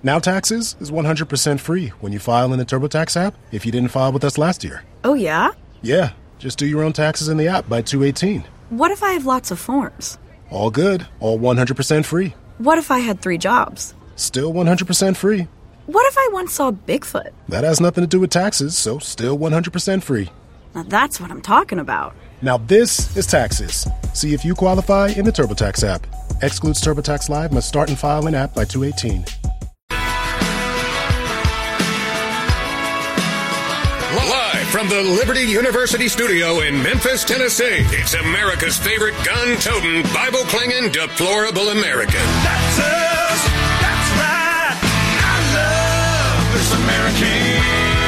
Now Taxes is 100% free when you file in the TurboTax app if you didn't file with us last year. Oh, yeah? Yeah, just do your own taxes in the app by 2/18. What if I have lots of forms? All good, all 100% free. What if I had 3 jobs? Still 100% free. What if I once saw Bigfoot? That has nothing to do with taxes, so still 100% free. Now that's what I'm talking about. Now this is Taxes. See if you qualify in the TurboTax app. Excludes TurboTax Live, must start and file in app by 2/18. Live from the Liberty University studio in Memphis, Tennessee, it's America's favorite gun-toting, Bible-clinging, deplorable American. That's us. That's right. I love this American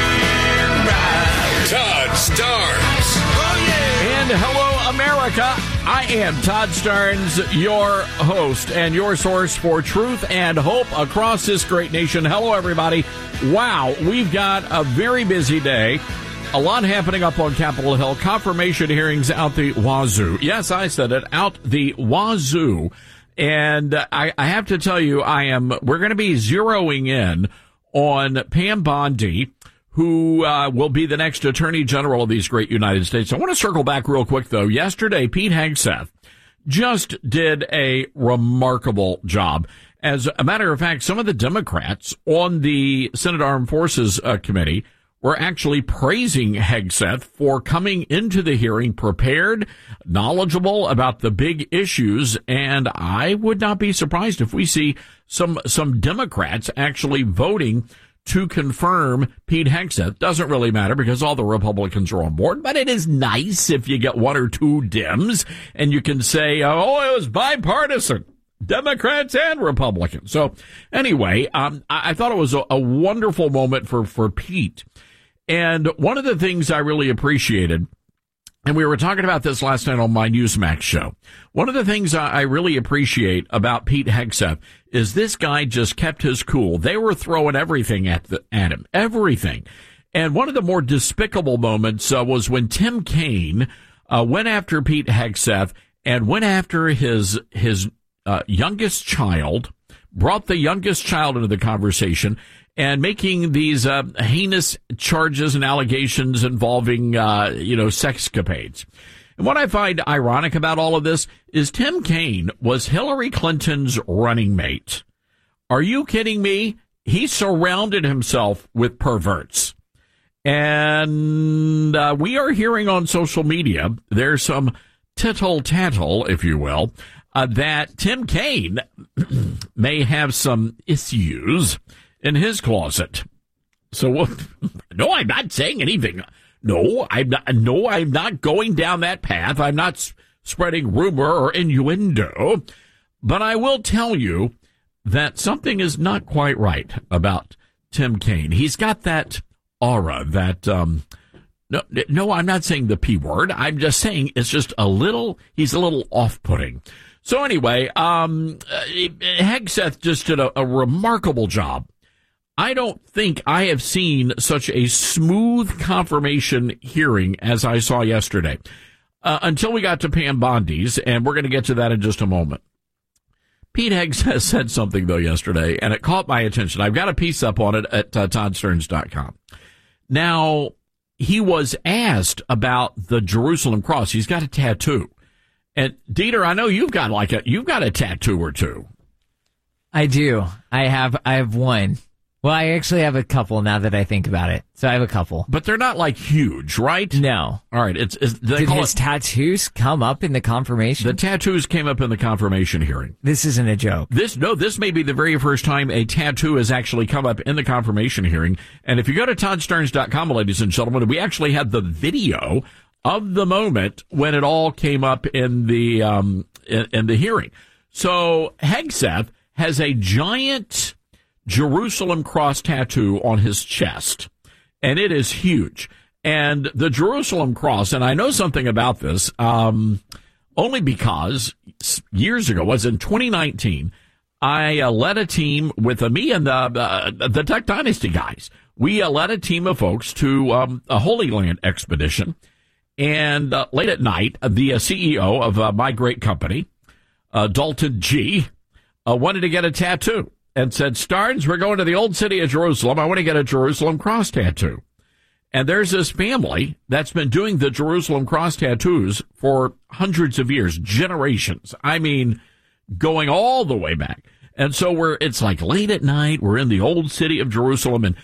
ride. Todd Starnes. Oh, yeah. And hello, America. I am Todd Starnes, your host and your source for truth and hope across this great nation. Hello, everybody. Wow, we've got a very busy day. A lot happening up on Capitol Hill. Confirmation hearings out the wazoo. Yes, I said it, out the wazoo. And I have to tell you, we're going to be zeroing in on Pam Bondi, who will be the next Attorney General of these great United States. I want to circle back real quick, though. Yesterday, Pete Hegseth just did a remarkable job. As a matter of fact, some of the Democrats on the Senate Armed Forces Committee were actually praising Hegseth for coming into the hearing prepared, knowledgeable about the big issues, and I would not be surprised if we see some Democrats actually voting to confirm Pete Hegseth. Doesn't really matter because all the Republicans are on board, but it is nice if you get 1 or 2 Dems and you can say, oh, it was bipartisan, Democrats and Republicans. So anyway, I thought it was a wonderful moment for Pete. And one of the things I really appreciated, and we were talking about this last night on my Newsmax show, one of the things I really appreciate about Pete Hegseth is this guy just kept his cool. They were throwing everything at him, everything. And one of the more despicable moments was when Tim Kaine went after Pete Hegseth and went after his youngest child, brought the youngest child into the conversation, and making these heinous charges and allegations involving, sexcapades. And what I find ironic about all of this is Tim Kaine was Hillary Clinton's running mate. Are you kidding me? He surrounded himself with perverts. And we are hearing on social media, there's some tittle-tattle, if you will, that Tim Kaine may have some issues in his closet. So, no, I'm not saying anything. No, I'm not going down that path. I'm not spreading rumor or innuendo. But I will tell you that something is not quite right about Tim Kaine. He's got that aura that, no, I'm not saying the P word. I'm just saying it's just he's a little off-putting. So anyway, Hegseth just did a remarkable job. I don't think I have seen such a smooth confirmation hearing as I saw yesterday, until we got to Pam Bondi's, and we're going to get to that in just a moment. Pete Hegseth said something, though, yesterday, and it caught my attention. I've got a piece up on it at ToddStarnes.com. Now, he was asked about the Jerusalem cross. He's got a tattoo. And, Dieter, I know you've got a tattoo or two. I do. I have one. Well, I actually have a couple now that I think about it. So I have a couple. But they're not, like, huge, right? No. All right. Did his tattoos come up in the confirmation? The tattoos came up in the confirmation hearing. This isn't a joke. This may be the very first time a tattoo has actually come up in the confirmation hearing. And if you go to ToddStarnes.com, ladies and gentlemen, we actually had the video of the moment when it all came up in the hearing. So Hegseth has a giant Jerusalem cross tattoo on his chest, and it is huge. And the Jerusalem cross, and I know something about this, only because years ago, was in 2019, I led a team with me and the Tech Dynasty guys. We led a team of folks to a Holy Land expedition, and late at night, the CEO of my great company, Dalton G., wanted to get a tattoo. and said, Starnes, we're going to the old city of Jerusalem. I want to get a Jerusalem cross tattoo. And there's this family that's been doing the Jerusalem cross tattoos for hundreds of years, generations. I mean, going all the way back. And so it's like late at night. We're in the old city of Jerusalem, and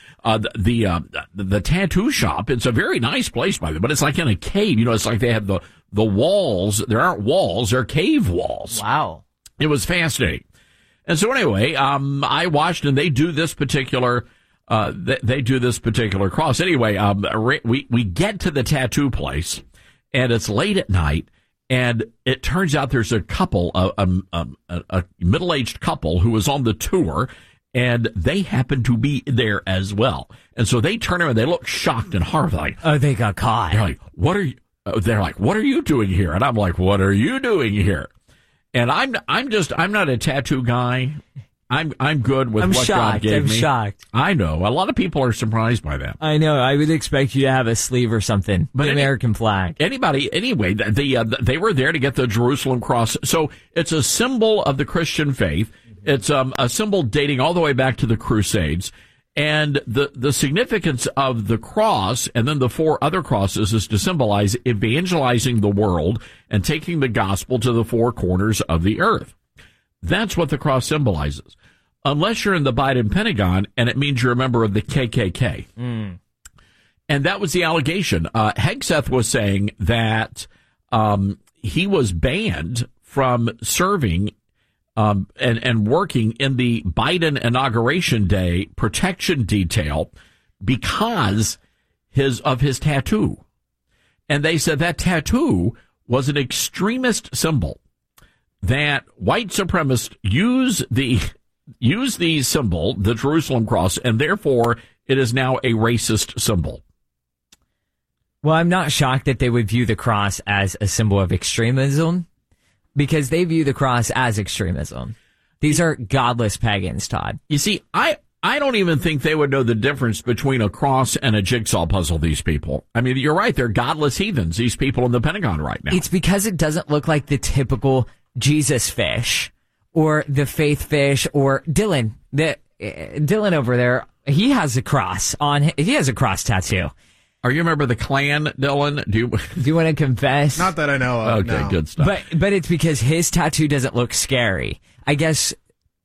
the tattoo shop. It's a very nice place, by the way, but it's like in a cave. You know, it's like they have the walls. There aren't walls; they're cave walls. Wow, it was fascinating. And so anyway, I watched, and they do this particular. They do this particular cross. Anyway, we get to the tattoo place, and it's late at night, and it turns out there's a couple, a middle-aged couple who was on the tour, and they happen to be there as well. And so they turn around, they look shocked and horrified. Oh, they got caught. They're like, what are you? They're like, what are you doing here? And I'm like, what are you doing here? And I'm not a tattoo guy. I'm good with what God gave me. I'm shocked. I know. A lot of people are surprised by that. I know. I would expect you to have a sleeve or something. But the American flag. Anyway, they were there to get the Jerusalem cross. So it's a symbol of the Christian faith. It's a symbol dating all the way back to the Crusades. And the significance of the cross and then the 4 other crosses is to symbolize evangelizing the world and taking the gospel to the 4 corners of the earth. That's what the cross symbolizes. Unless you're in the Biden Pentagon, and it means you're a member of the KKK. Mm. And that was the allegation. Hegseth was saying that he was banned from serving and working in the Biden Inauguration Day protection detail because of his tattoo. And they said that tattoo was an extremist symbol, that white supremacists use the symbol, the Jerusalem cross, and therefore it is now a racist symbol. Well, I'm not shocked that they would view the cross as a symbol of extremism, because they view the cross as extremism. These are godless pagans, Todd. You see, I don't even think they would know the difference between a cross and a jigsaw puzzle, these people. I mean, you're right, they're godless heathens, these people in the Pentagon right now. It's because it doesn't look like the typical Jesus fish or the faith fish or Dylan. Dylan over there, he has a cross tattoo. Are you a member of the Klan, Dylan? Do you want to confess? Not that I know of. Okay, no. Good stuff. But it's because his tattoo doesn't look scary. I guess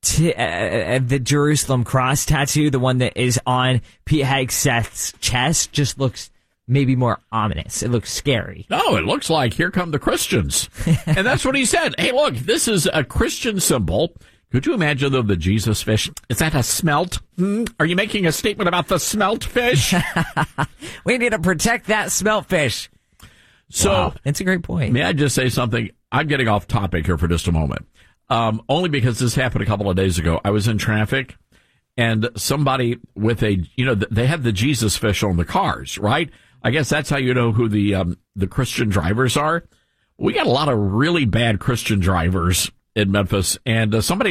the Jerusalem cross tattoo, the one that is on Pete Hegseth's chest, just looks maybe more ominous. It looks scary. No, it looks like here come the Christians. And that's what he said. Hey, look, this is a Christian symbol. Could you imagine, though, the Jesus fish? Is that a smelt? Are you making a statement about the smelt fish? We need to protect that smelt fish. So, wow, that's a great point. May I just say something? I'm getting off topic here for just a moment. Only because this happened a couple of days ago. I was in traffic, and somebody with they have the Jesus fish on the cars, right? I guess that's how you know who the Christian drivers are. We got a lot of really bad Christian drivers in Memphis, and somebody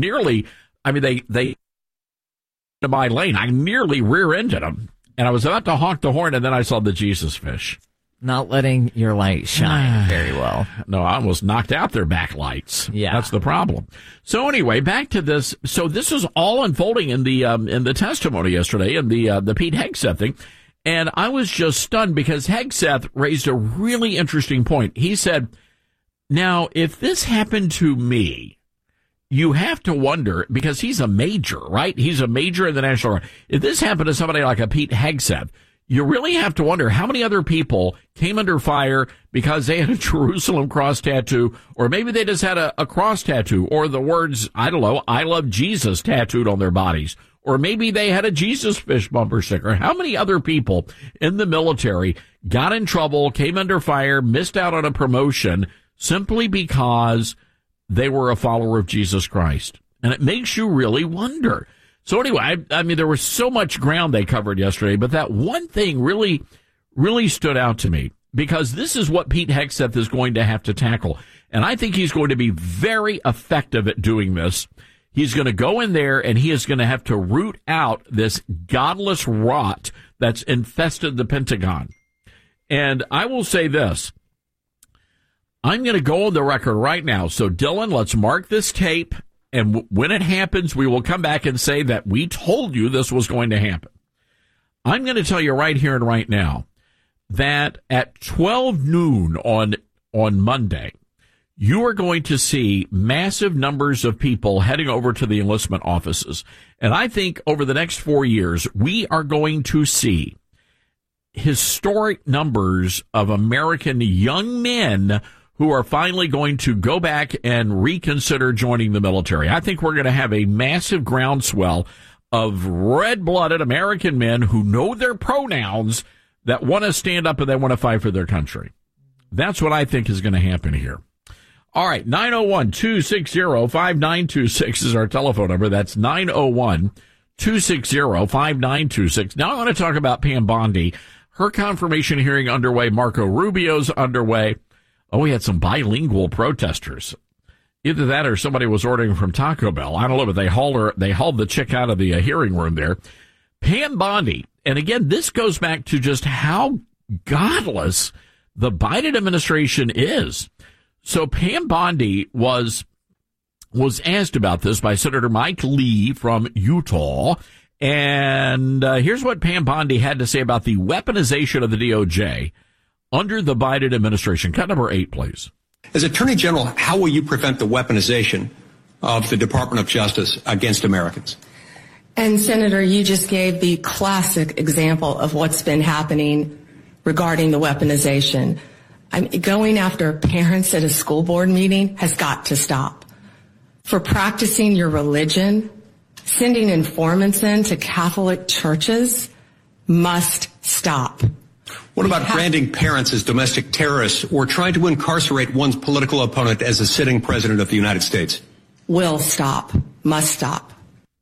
they to my lane. I nearly rear-ended them, and I was about to honk the horn, and then I saw the Jesus fish. Not letting your light shine very well. No, I almost knocked out their backlights. Yeah, that's the problem. So anyway, back to this. So this was all unfolding in the testimony yesterday in the Pete Hegseth thing. And I was just stunned because Hegseth raised a really interesting point. He said, now, if this happened to me, you have to wonder, because he's a major, right? He's a major in the National Guard. If this happened to somebody like a Pete Hegseth, you really have to wonder how many other people came under fire because they had a Jerusalem cross tattoo, or maybe they just had a cross tattoo, or the words, I don't know, I love Jesus tattooed on their bodies. Or maybe they had a Jesus fish bumper sticker. How many other people in the military got in trouble, came under fire, missed out on a promotion simply because they were a follower of Jesus Christ? And it makes you really wonder. So anyway, I mean, there was so much ground they covered yesterday, but that one thing really, really stood out to me, because this is what Pete Hegseth is going to have to tackle. And I think he's going to be very effective at doing this. He's going to go in there and he is going to have to root out this godless rot that's infested the Pentagon. And I will say this. I'm going to go on the record right now. So, Dylan, let's mark this tape. And when it happens, we will come back and say that we told you this was going to happen. I'm going to tell you right here and right now that at 12 noon on Monday, you are going to see massive numbers of people heading over to the enlistment offices. And I think over the next 4 years, we are going to see historic numbers of American young men who are finally going to go back and reconsider joining the military. I think we're going to have a massive groundswell of red-blooded American men who know their pronouns that want to stand up and they want to fight for their country. That's what I think is going to happen here. All right, 901-260-5926 is our telephone number. That's 901-260-5926. Now I want to talk about Pam Bondi. Her confirmation hearing underway. Marco Rubio's underway. Oh, we had some bilingual protesters. Either that or somebody was ordering from Taco Bell. I don't know, but they hauled the chick out of the hearing room there. Pam Bondi. And again, this goes back to just how godless the Biden administration is. So Pam Bondi was asked about this by Senator Mike Lee from Utah. And here's what Pam Bondi had to say about the weaponization of the DOJ under the Biden administration. Cut number 8, please. As Attorney General, how will you prevent the weaponization of the Department of Justice against Americans? And Senator, you just gave the classic example of what's been happening regarding the weaponization. Going after parents at a school board meeting has got to stop. For practicing your religion, sending informants into Catholic churches must stop. What about branding parents as domestic terrorists or trying to incarcerate one's political opponent as a sitting president of the United States? Will stop. Must stop.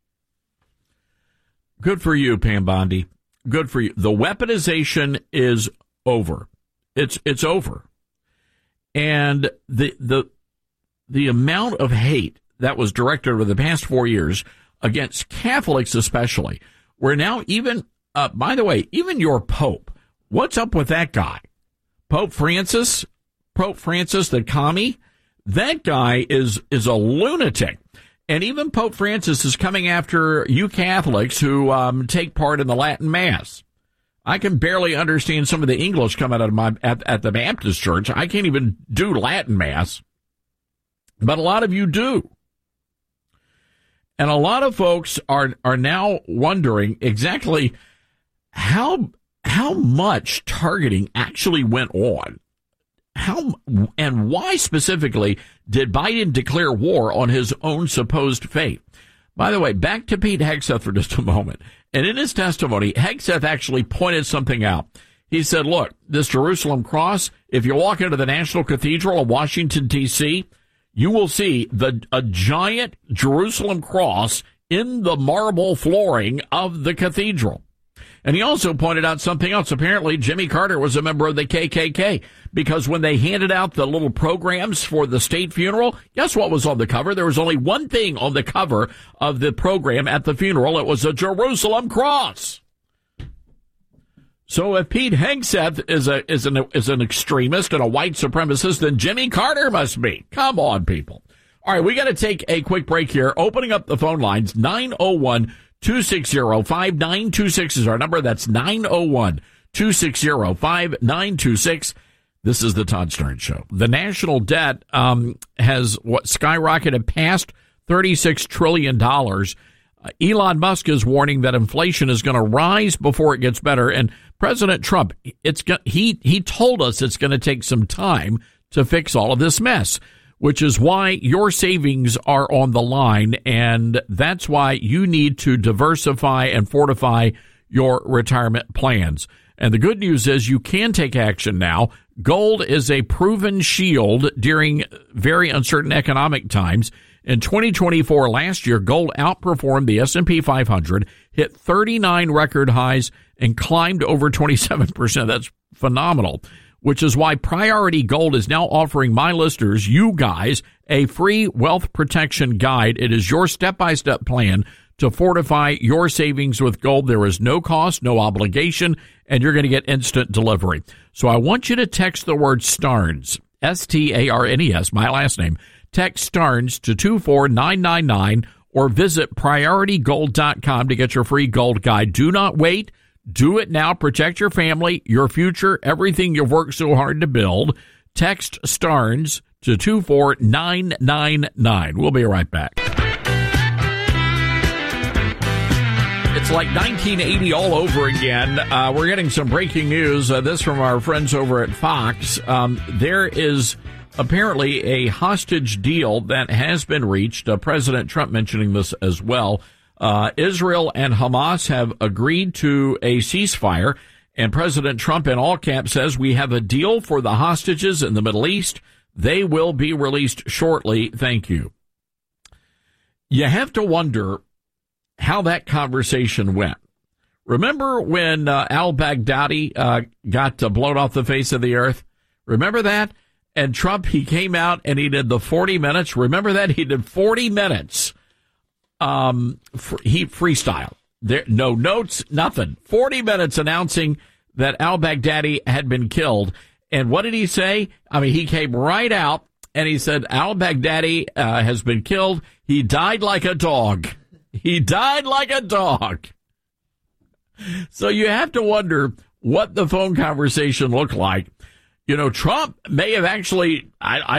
Good for you, Pam Bondi. Good for you. The weaponization is over. It's over. And the amount of hate that was directed over the past 4 years against Catholics especially, where now even, by the way, even your Pope, what's up with that guy? Pope Francis, the commie, that guy is a lunatic. And even Pope Francis is coming after you Catholics who take part in the Latin Mass. I can barely understand some of the English coming out of at the Baptist church. I can't even do Latin Mass, but a lot of you do. And a lot of folks are now wondering exactly how much targeting actually went on. How and why specifically did Biden declare war on his own supposed faith? By the way, back to Pete Hegseth for just a moment. And in his testimony, Hegseth actually pointed something out. He said, look, this Jerusalem cross, if you walk into the National Cathedral of Washington, D.C., you will see a giant Jerusalem cross in the marble flooring of the cathedral. And he also pointed out something else. Apparently, Jimmy Carter was a member of the KKK because when they handed out the little programs for the state funeral, guess what was on the cover? There was only one thing on the cover of the program at the funeral. It was a Jerusalem cross. So if Pete Hegseth is an extremist and a white supremacist, then Jimmy Carter must be. Come on, people. All right, we got to take a quick break here. Opening up the phone lines, 901-260-5926 is our number. That's 901-260-5926. This is the Todd Starnes Show. The national debt has skyrocketed past $36 trillion. Elon Musk is warning that inflation is going to rise before it gets better. And President Trump, he told us it's going to take some time to fix all of this mess, which is why your savings are on the line. And that's why you need to diversify and fortify your retirement plans. And the good news is you can take action now. Gold is a proven shield during very uncertain economic times. In 2024, last year, gold outperformed the S&P 500, hit 39 record highs, and climbed over 27%. That's phenomenal, which is why Priority Gold is now offering my listeners, you guys, a free wealth protection guide. It is your step-by-step plan to fortify your savings with gold. There is no cost, no obligation, and you're going to get instant delivery. So I want you to text the word Starnes, S-T-A-R-N-E-S, my last name, Text STARNS to 24999 or visit PriorityGold.com to get your free gold guide. Do not wait. Do it now. Protect your family, your future, everything you've worked so hard to build. Text STARNS to 24999. We'll be right back. It's like 1980 all over again. We're getting some breaking news. This from our friends over at Fox. There is apparently a hostage deal that has been reached. President Trump mentioning this as well. Israel and Hamas have agreed to a ceasefire, and President Trump in all caps says we have a deal for the hostages in the Middle East. They will be released shortly. Thank you. You have to wonder how that conversation went. Remember when al-Baghdadi got blown off the face of the earth? Remember that? And Trump, he came out and he did the 40 minutes. Remember that? He did 40 minutes. He freestyled. There, no notes, nothing. 40 minutes announcing that al-Baghdadi had been killed. And what did he say? I mean, he came right out and he said al-Baghdadi has been killed. He died like a dog. He died like a dog. So you have to wonder what the phone conversation looked like. You know, Trump may have actually,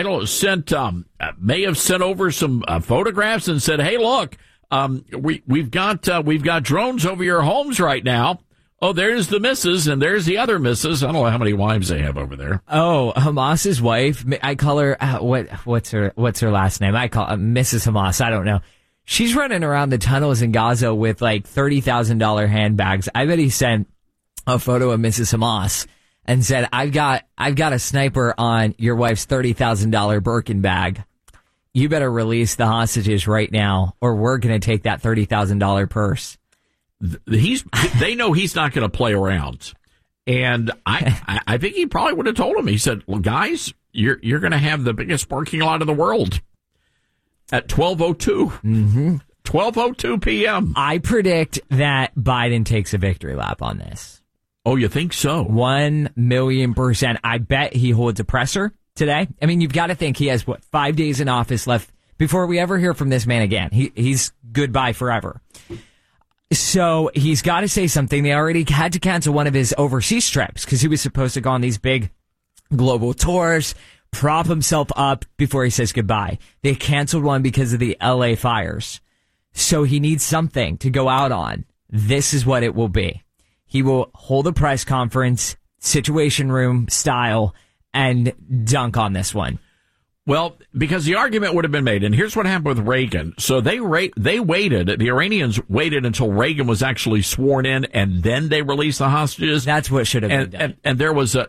may have sent over some photographs and said, "Hey, look, we've got drones over your homes right now. Oh, there's the missus and there's the other missus." I don't know how many wives they have over there. Oh, Hamas's wife. I call her what's her last name? I call Mrs. Hamas. I don't know. She's running around the tunnels in Gaza with like $30,000 handbags. I bet he sent a photo of Mrs. Hamas and said, I've got a sniper on your wife's $30,000 Birkin bag. You better release the hostages right now, or we're going to take that $30,000 purse." They know he's not going to play around. And I think he probably would have told him. He said, "Well, guys, you're going to have the biggest parking lot in the world at 12:02. 12:02 p.m. I predict that Biden takes a victory lap on this. Oh, you think so? 1,000,000%. I bet he holds a presser today. I mean, you've got to think he has, 5 days in office left before we ever hear from this man again. He's goodbye forever. So he's got to say something. They already had to cancel one of his overseas trips because he was supposed to go on these big global tours, prop himself up before he says goodbye. They canceled one because of the LA fires. So he needs something to go out on. This is what it will be. He will hold a press conference, Situation Room style, and dunk on this one. Well, because the argument would have been made, and here's what happened with Reagan. So they waited, the Iranians waited until Reagan was actually sworn in, and then they released the hostages. That's what should have been done. And there was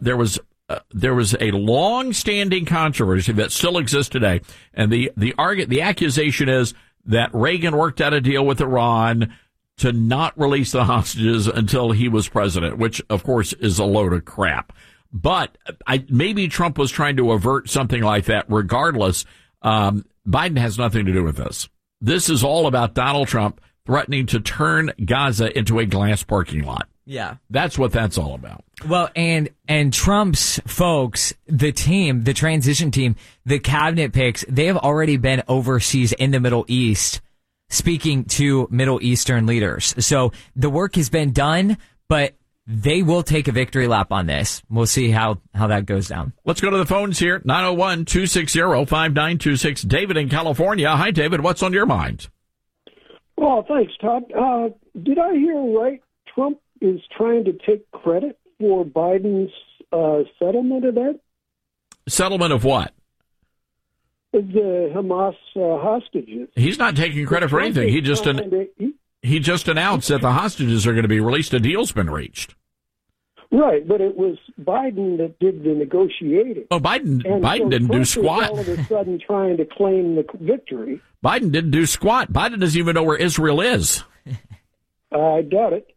a long-standing controversy that still exists today, and the accusation is that Reagan worked out a deal with Iran to not release the hostages until he was president, which, of course, is a load of crap. But maybe Trump was trying to avert something like that. Regardless, Biden has nothing to do with this. This is all about Donald Trump threatening to turn Gaza into a glass parking lot. Yeah. That's what that's all about. Well, and Trump's folks, the team, the transition team, the cabinet picks, they have already been overseas in the Middle East speaking to Middle Eastern leaders. So the work has been done, but they will take a victory lap on this. We'll see how that goes down. Let's go to the phones here. 901-260-5926. David in California. Hi, David. What's on your mind? Well, thanks, Todd. Did I hear right? Trump is trying to take credit for Biden's settlement of that? Settlement of what? The Hamas hostages. He's not taking credit for anything. He just announced that the hostages are going to be released. A deal's been reached. Right, but it was Biden that did the negotiating. Oh, Biden didn't do squat. All of a sudden trying to claim the victory. Biden didn't do squat. Biden doesn't even know where Israel is. I doubt it.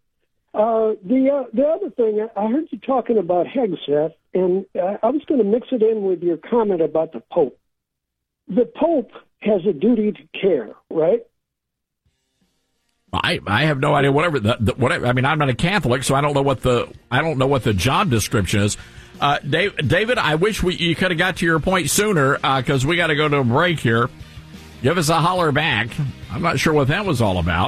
The other thing, I heard you talking about Hegseth, and I was going to mix it in with your comment about the Pope. The Pope has a duty to care, right? I have no idea. Whatever. I mean, I'm not a Catholic, so I don't know what the job description is. David, I wish you could have got to your point sooner because we got to go to a break here. Give us a holler back. I'm not sure what that was all about.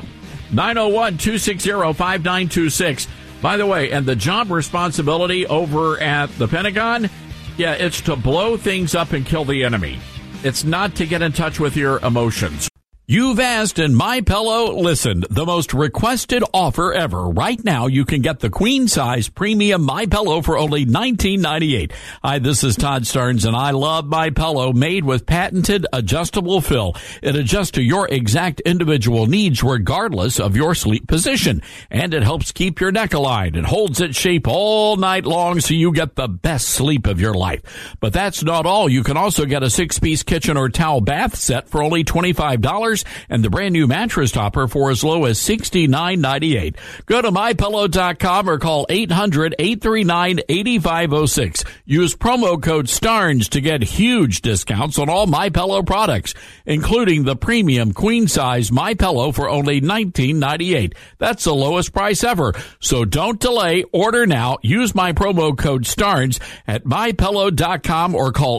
901-260-5926. By the way, and the job responsibility over at the Pentagon, yeah, it's to blow things up and kill the enemy. It's not to get in touch with your emotions. You've asked and MyPillow listened. The most requested offer ever. Right now, you can get the queen size premium MyPillow for only $19.98. Hi, this is Todd Starnes, and I love MyPillow, made with patented adjustable fill. It adjusts to your exact individual needs regardless of your sleep position, and it helps keep your neck aligned. It holds its shape all night long so you get the best sleep of your life. But that's not all. You can also get a 6-piece kitchen or towel bath set for only $25. And the brand new mattress topper for as low as $69.98. Go to MyPillow.com or call 800-839-8506. Use promo code STARNS to get huge discounts on all MyPillow products, including the premium queen size MyPillow for only $19.98. That's the lowest price ever. So don't delay. Order now. Use my promo code STARNS at MyPillow.com or call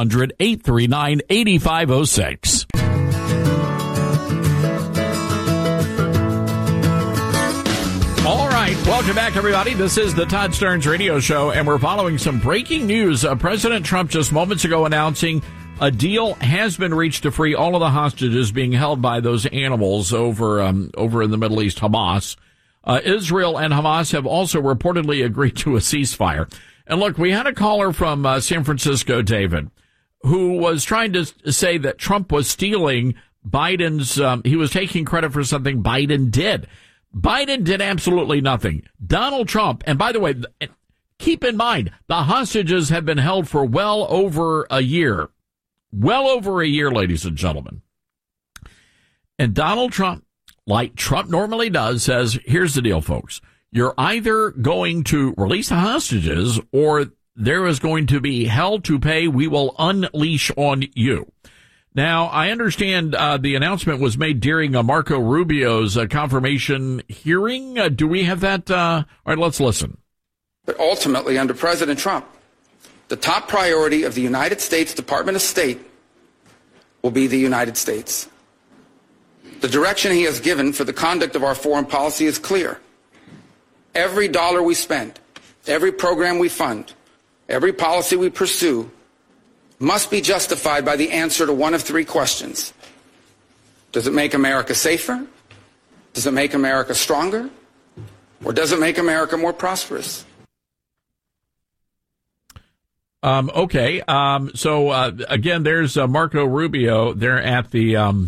800-839-8506. All right, welcome back, everybody. This is the Todd Starnes Radio Show, and we're following some breaking news. President Trump just moments ago announcing a deal has been reached to free all of the hostages being held by those animals over in the Middle East, Hamas. Israel and Hamas have also reportedly agreed to a ceasefire. And look, we had a caller from San Francisco, David, who was trying to say that Trump was stealing Biden's, he was taking credit for something Biden did. Biden did absolutely nothing. Donald Trump, and by the way, keep in mind, the hostages have been held for well over a year. Well over a year, ladies and gentlemen. And Donald Trump, like Trump normally does, says, here's the deal, folks. You're either going to release the hostages or there is going to be hell to pay. We will unleash on you. Now, I understand the announcement was made during Marco Rubio's confirmation hearing. Do we have that? All right, let's listen. But ultimately, under President Trump, the top priority of the United States Department of State will be the United States. The direction he has given for the conduct of our foreign policy is clear. Every dollar we spend, every program we fund, every policy we pursue must be justified by the answer to one of three questions. Does it make America safer? Does it make America stronger? Or does it make America more prosperous? Okay. So again, there's Marco Rubio there at the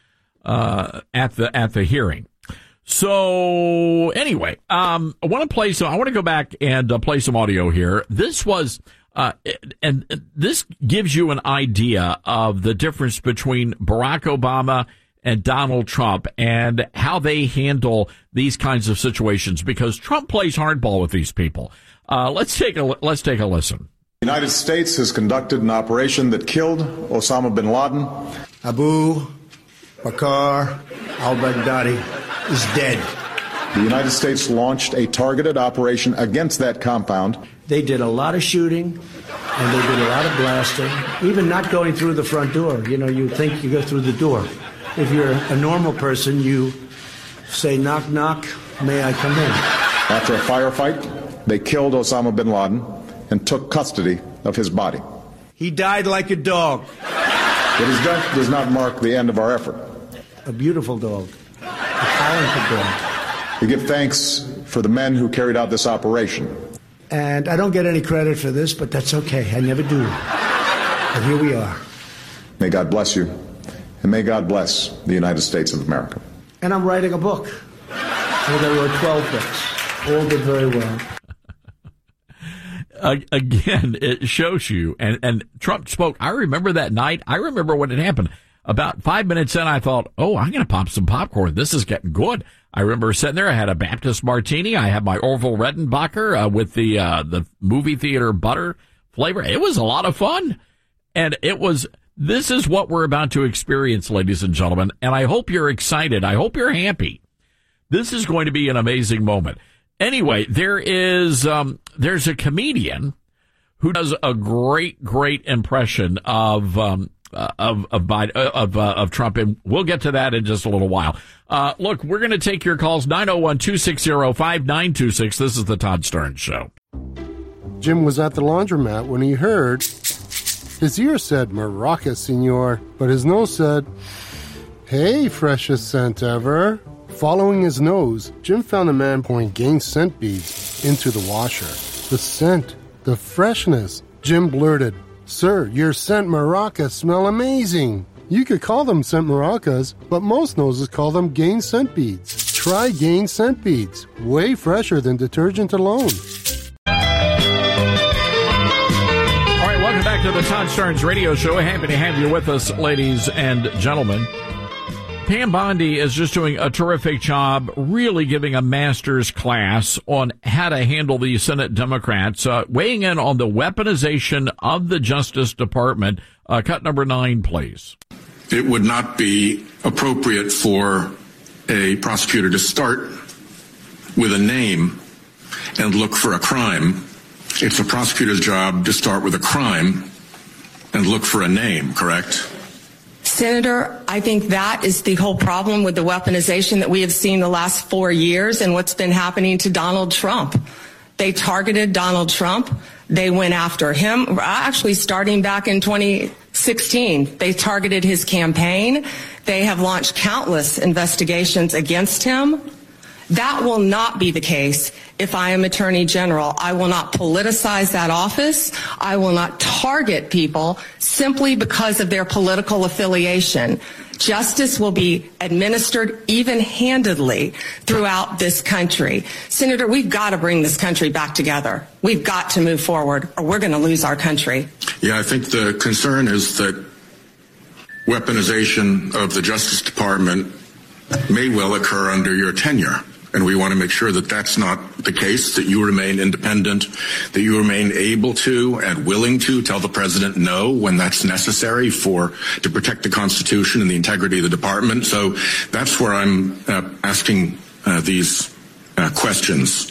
hearing. So anyway, I want to go back and play some audio here. This was. And this gives you an idea of the difference between Barack Obama and Donald Trump and how they handle these kinds of situations, because Trump plays hardball with these people. Let's take a listen. The United States has conducted an operation that killed Osama bin Laden. Abu Bakr al-Baghdadi is dead. The United States launched a targeted operation against that compound. They did a lot of shooting, and they did a lot of blasting, even not going through the front door. You know, you think you go through the door. If you're a normal person, you say, knock, knock, may I come in? After a firefight, they killed Osama bin Laden and took custody of his body. He died like a dog. But his death does not mark the end of our effort. A beautiful dog. A talented dog. We give thanks for the men who carried out this operation. And I don't get any credit for this, but that's okay. I never do. But here we are. May God bless you, and may God bless the United States of America. And I'm writing a book. I wrote 12 books. All did very well. Again, it shows you, and Trump spoke. I remember that night. I remember when it happened. About 5 minutes in, I thought, oh, I'm going to pop some popcorn. This is getting good. I remember sitting there. I had a Baptist martini. I had my Orville Redenbacher with the movie theater butter flavor. It was a lot of fun. And this is what we're about to experience, ladies and gentlemen. And I hope you're excited. I hope you're happy. This is going to be an amazing moment. Anyway, there's a comedian who does a great impression of Trump, and we'll get to that in just a little while. Look, we're going to take your calls, 901-260-5926. This is the Todd Starnes Show. Jim was at the laundromat when he heard his ear said, "Maraca, senor," but his nose said, "Hey, freshest scent ever." Following his nose, Jim found a man pouring Gain scent beads into the washer. The scent, the freshness. Jim blurted, "Sir, your scent maracas smell amazing." You could call them scent maracas, but most noses call them Gain scent beads. Try Gain scent beads. Way fresher than detergent alone. All right, welcome back to the Todd Starnes Radio Show. Happy to have you with us, ladies and gentlemen. Pam Bondi is just doing a terrific job, really giving a master's class on how to handle the Senate Democrats, weighing in on the weaponization of the Justice Department. Cut number 9, please. It would not be appropriate for a prosecutor to start with a name and look for a crime. It's a prosecutor's job to start with a crime and look for a name, correct? Senator, I think that is the whole problem with the weaponization that we have seen the last 4 years and what's been happening to Donald Trump. They targeted Donald Trump. They went after him, actually starting back in 2016. They targeted his campaign. They have launched countless investigations against him. That will not be the case if I am Attorney General. I will not politicize that office. I will not target people simply because of their political affiliation. Justice will be administered even-handedly throughout this country. Senator, we've got to bring this country back together. We've got to move forward, or we're going to lose our country. Yeah, I think the concern is that weaponization of the Justice Department may well occur under your tenure. And we want to make sure that that's not the case, that you remain independent, that you remain able to and willing to tell the president no when that's necessary to protect the Constitution and the integrity of the department. So that's where I'm asking these questions.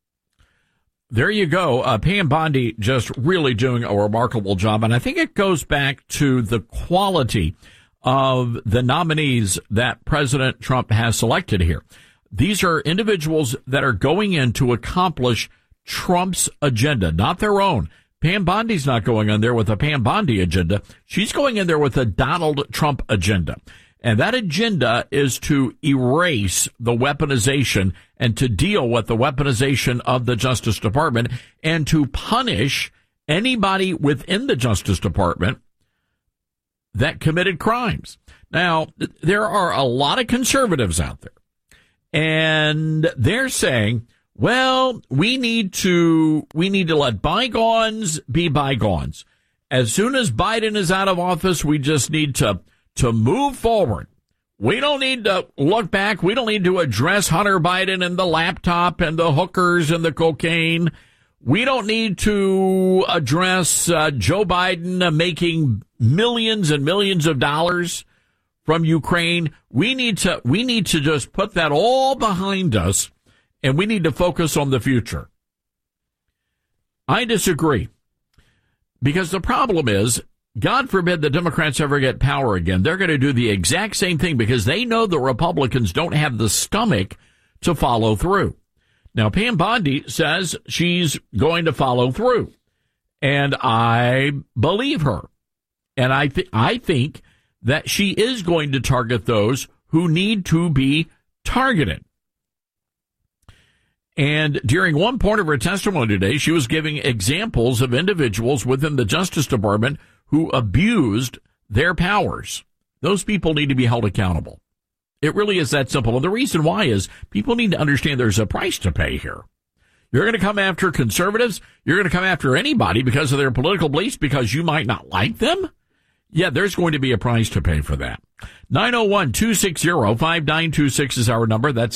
There you go. Pam Bondi just really doing a remarkable job. And I think it goes back to the quality of the nominees that President Trump has selected here. These are individuals that are going in to accomplish Trump's agenda, not their own. Pam Bondi's not going in there with a Pam Bondi agenda. She's going in there with a Donald Trump agenda. And that agenda is to erase the weaponization and to deal with the weaponization of the Justice Department and to punish anybody within the Justice Department that committed crimes. Now, there are a lot of conservatives out there. And they're saying, well, we need to let bygones be bygones. As soon as Biden is out of office, we just need to move forward. We don't need to look back. We don't need to address Hunter Biden and the laptop and the hookers and the cocaine. We don't need to address Joe Biden making millions and millions of dollars from Ukraine. We need to just put that all behind us, and we need to focus on the future. I disagree, because the problem is, God forbid the Democrats ever get power again. They're going to do the exact same thing because they know the Republicans don't have the stomach to follow through. Now, Pam Bondi says she's going to follow through, and I believe her. And I think that she is going to target those who need to be targeted. And during one part of her testimony today, she was giving examples of individuals within the Justice Department who abused their powers. Those people need to be held accountable. It really is that simple. And the reason why is people need to understand there's a price to pay here. You're going to come after conservatives. You're going to come after anybody because of their political beliefs because you might not like them. Yeah, there's going to be a price to pay for that. 901-260-5926 is our number. That's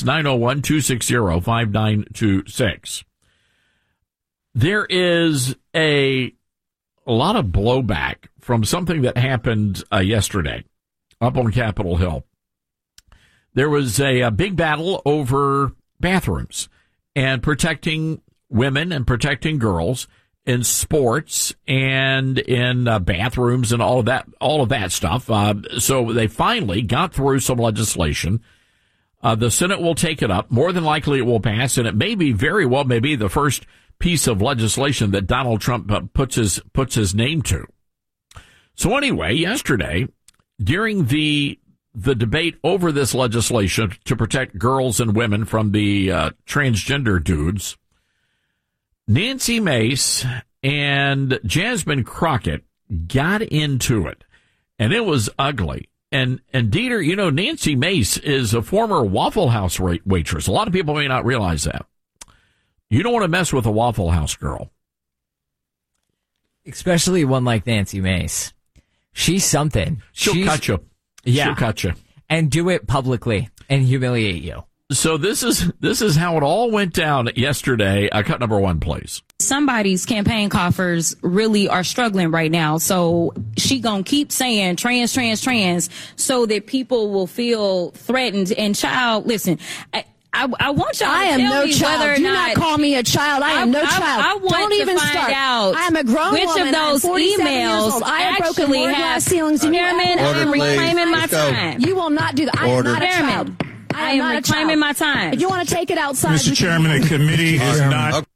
901-260-5926. There is a lot of blowback from something that happened yesterday up on Capitol Hill. There was a big battle over bathrooms and protecting women and protecting girls in sports and in bathrooms and all of that stuff. So they finally got through some legislation. The Senate will take it up. More than likely it will pass, and it may be very well may be the first piece of legislation that Donald Trump puts his name to. So anyway, yesterday, during the debate over this legislation to protect girls and women from the transgender dudes, Nancy Mace and Jasmine Crockett got into it, and it was ugly. And Dieter, you know, Nancy Mace is a former Waffle House waitress. A lot of people may not realize that. You don't want to mess with a Waffle House girl. Especially one like Nancy Mace. She's something. She'll cut you. Yeah. She'll cut you. And do it publicly and humiliate you. So this is how it all went down yesterday. Cut number one, please. Somebody's campaign coffers really are struggling right now. So she gonna keep saying trans, so that people will feel threatened. And child, listen, I want y'all to tell me whether or Do not. not call me a child. I am no child. I want Don't to even find start. out I am a grown which woman. of those I'm 47 years emails old. I have broken actually more have glass ceilings than you Chairman, ever. I am reclaiming my time. You will not do that. I am not a Chairman, child. I am not a reclaiming child. my time. If you want to take it outside, Mr. Chairman, the committee is not.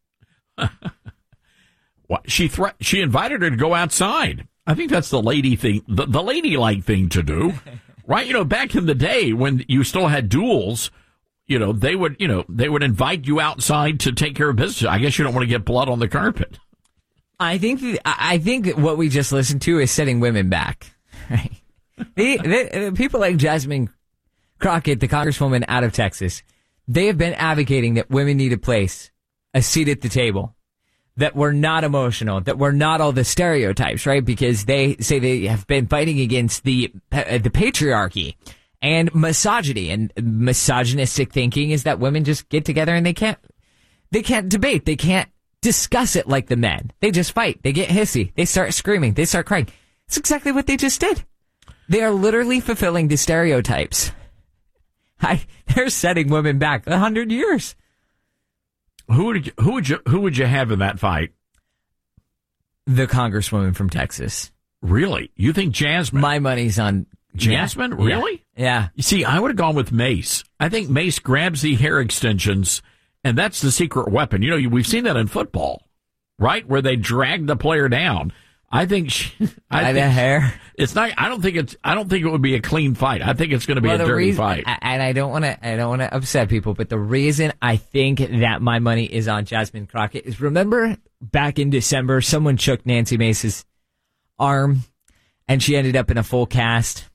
She invited her to go outside. I think that's the lady thing, the ladylike thing to do, right? You know, back in the day when you still had duels, they would invite you outside to take care of business. I guess you don't want to get blood on the carpet. I think that what we just listened to is setting women back. Right? The people like Jasmine Crockett, the congresswoman out of Texas, they have been advocating that women need a seat at the table, that we're not emotional, that we're not all the stereotypes, right? Because they say they have been fighting against the patriarchy and misogyny, and misogynistic thinking is that women just get together and they can't debate, they can't discuss it like the men. They just fight, they get hissy, they start screaming, they start crying. It's exactly what they just did. They are literally fulfilling the stereotypes. They're setting women back 100 years. Who would you have in that fight? The congresswoman from Texas. Really? You think Jasmine? My money's on Jasmine? Yeah. Really? Yeah. You see, I would have gone with Mace. I think Mace grabs the hair extensions, and that's the secret weapon. You know, we've seen that in football, right? Where they drag the player down. I think the hair. It's not. I don't think it would be a clean fight. I think it's going to be a dirty fight. And I don't want to upset people, but the reason I think that my money is on Jasmine Crockett is, remember back in December, someone shook Nancy Mace's arm, and she ended up in a full cast.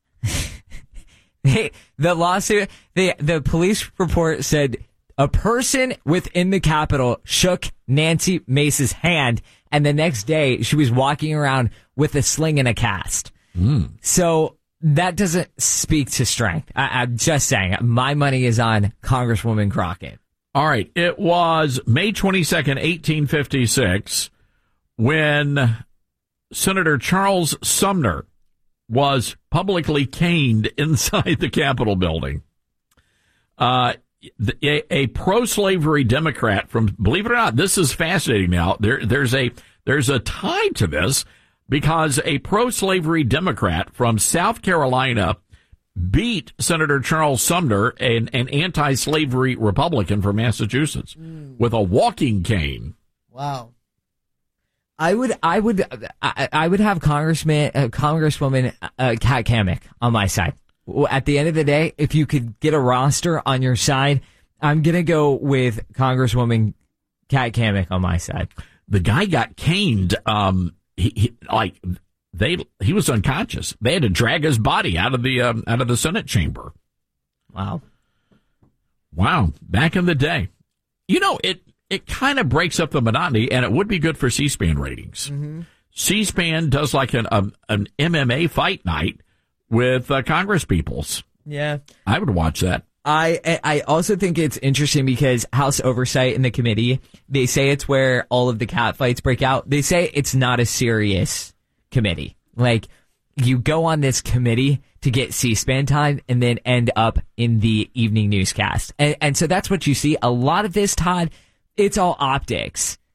The lawsuit, the police report said a person within the Capitol shook Nancy Mace's hand, and the next day she was walking around with a sling and a cast. So that doesn't speak to strength. I'm just saying, my money is on Congresswoman Crockett. All right. It was May 22nd, 1856, when Senator Charles Sumner was publicly caned inside the Capitol building. A pro-slavery Democrat from, believe it or not, this is fascinating now. There's a tie to this, because a pro-slavery Democrat from South Carolina beat Senator Charles Sumner, an anti-slavery Republican from Massachusetts, with a walking cane. Wow. I would have Congresswoman Kat Cammack on my side. At the end of the day, if you could get a roster on your side, I'm going to go with Congresswoman Kat Cammack on my side. The guy got caned. He was unconscious. They had to drag his body out of the Senate chamber. Wow. Back in the day, it kind of breaks up the monotony, and it would be good for C-SPAN ratings. Mm-hmm. C-SPAN does like an MMA fight night with Congress peoples. Yeah. I would watch that. I also think it's interesting because House Oversight and the committee, they say it's where all of the cat fights break out. They say it's not a serious committee. Like, you go on this committee to get C-SPAN time and then end up in the evening newscast. And so that's what you see. A lot of this, Todd, it's all optics.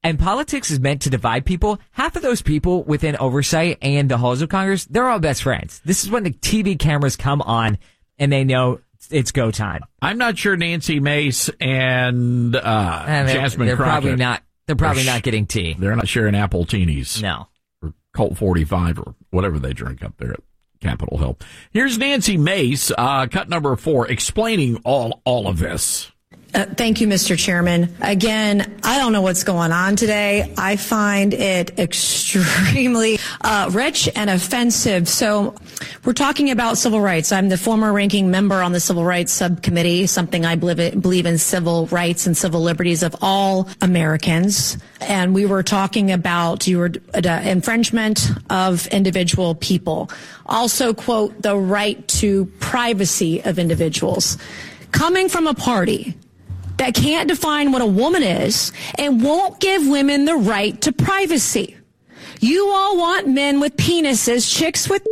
And politics is meant to divide people. Half of those people within oversight and the halls of Congress, they're all best friends. This is when the TV cameras come on and they know it's go time. I'm not sure Nancy Mace and Jasmine they're Crockett. They're probably not getting tea. They're not sharing apple teenies. No. Or Colt 45 or whatever they drink up there at Capitol Hill. Here's Nancy Mace, cut number 4, explaining all of this. Thank you, Mr. Chairman. Again, I don't know what's going on today. I find it extremely rich and offensive. So we're talking about civil rights. I'm the former ranking member on the Civil Rights Subcommittee, something I believe in civil rights and civil liberties of all Americans. And we were talking about infringement of individual people. Also, quote, the right to privacy of individuals. Coming from a party that can't define what a woman is and won't give women the right to privacy. You all want men with penises, chicks with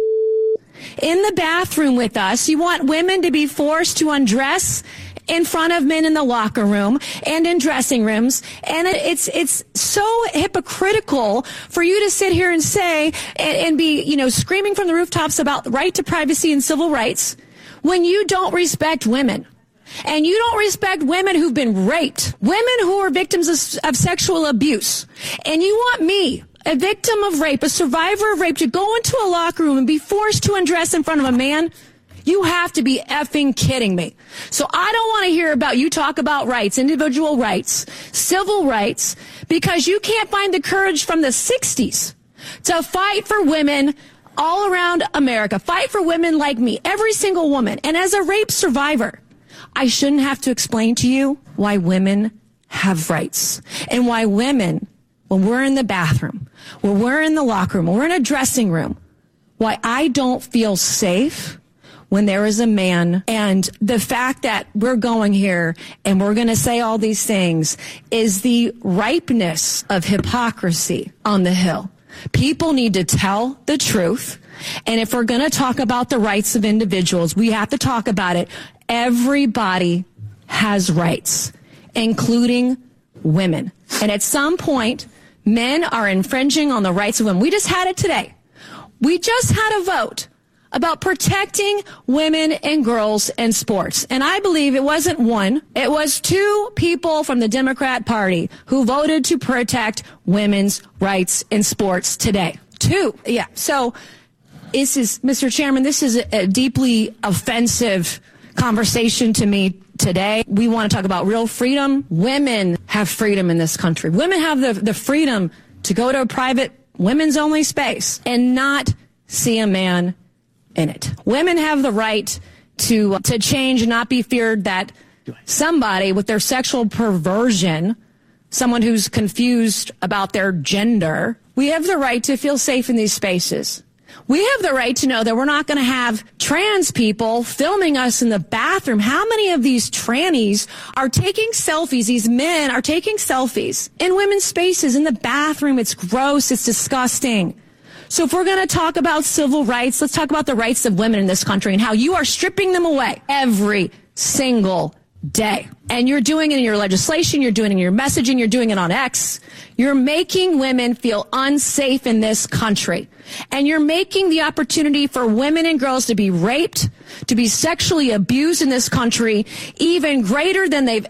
in the bathroom with us. You want women to be forced to undress in front of men in the locker room and in dressing rooms. And it's so hypocritical for you to sit here and say and be, screaming from the rooftops about the right to privacy and civil rights when you don't respect women. And you don't respect women who've been raped, women who are victims of sexual abuse. And you want me, a victim of rape, a survivor of rape, to go into a locker room and be forced to undress in front of a man? You have to be effing kidding me. So I don't want to hear about you talk about rights, individual rights, civil rights, because you can't find the courage from the 60s to fight for women all around America. Fight for women like me, every single woman. And as a rape survivor, I shouldn't have to explain to you why women have rights and why women, when we're in the bathroom, when we're in the locker room, when we're in a dressing room, why I don't feel safe when there is a man. And the fact that we're going here and we're going to say all these things is the ripeness of hypocrisy on the Hill. People need to tell the truth. And if we're going to talk about the rights of individuals, we have to talk about it. Everybody has rights, including women. And at some point, men are infringing on the rights of women. We just had it today. We just had a vote about protecting women and girls in sports. And I believe it wasn't one, it was 2 people from the Democrat Party who voted to protect women's rights in sports today. 2. Yeah. So this is, Mr. Chairman, this is a deeply offensive conversation to me today. We want to talk about real freedom. Women have freedom in this country. Women have the freedom to go to a private women's only space and not see a man in it. Women have the right to change and not be feared that somebody with their sexual perversion, someone who's confused about their gender, we have the right to feel safe in these spaces. We have the right to know that we're not going to have trans people filming us in the bathroom. How many of these trannies are taking selfies? These men are taking selfies in women's spaces, in the bathroom. It's gross. It's disgusting. So if we're going to talk about civil rights, let's talk about the rights of women in this country and how you are stripping them away every single day. And you're doing it in your legislation, you're doing it in your messaging, you're doing it on X. You're making women feel unsafe in this country. And you're making the opportunity for women and girls to be raped, to be sexually abused in this country, even greater than they've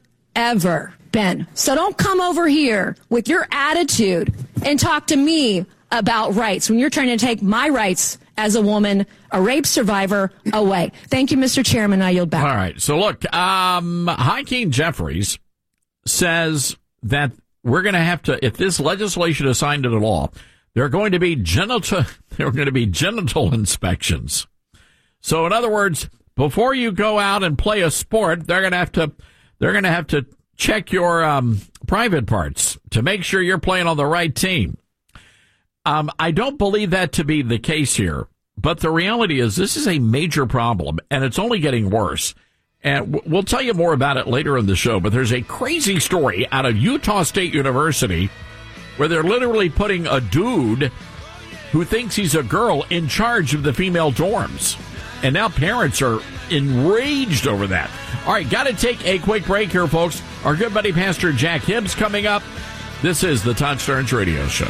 ever been. So don't come over here with your attitude and talk to me about rights when you're trying to take my rights as a woman, a rape survivor, away. Thank you, Mr. Chairman. I yield back. All right. So look, Hakeem Jeffries says that we're going to have to, if this legislation is signed into law, there are going to be genital inspections. So in other words, before you go out and play a sport, they're going to have to check your private parts to make sure you're playing on the right team. I don't believe that to be the case here, but the reality is this is a major problem, and it's only getting worse. And we'll tell you more about it later in the show, but there's a crazy story out of Utah State University where they're literally putting a dude who thinks he's a girl in charge of the female dorms. And now parents are enraged over that. All right, got to take a quick break here, folks. Our good buddy Pastor Jack Hibbs coming up. This is the Todd Starnes Radio Show.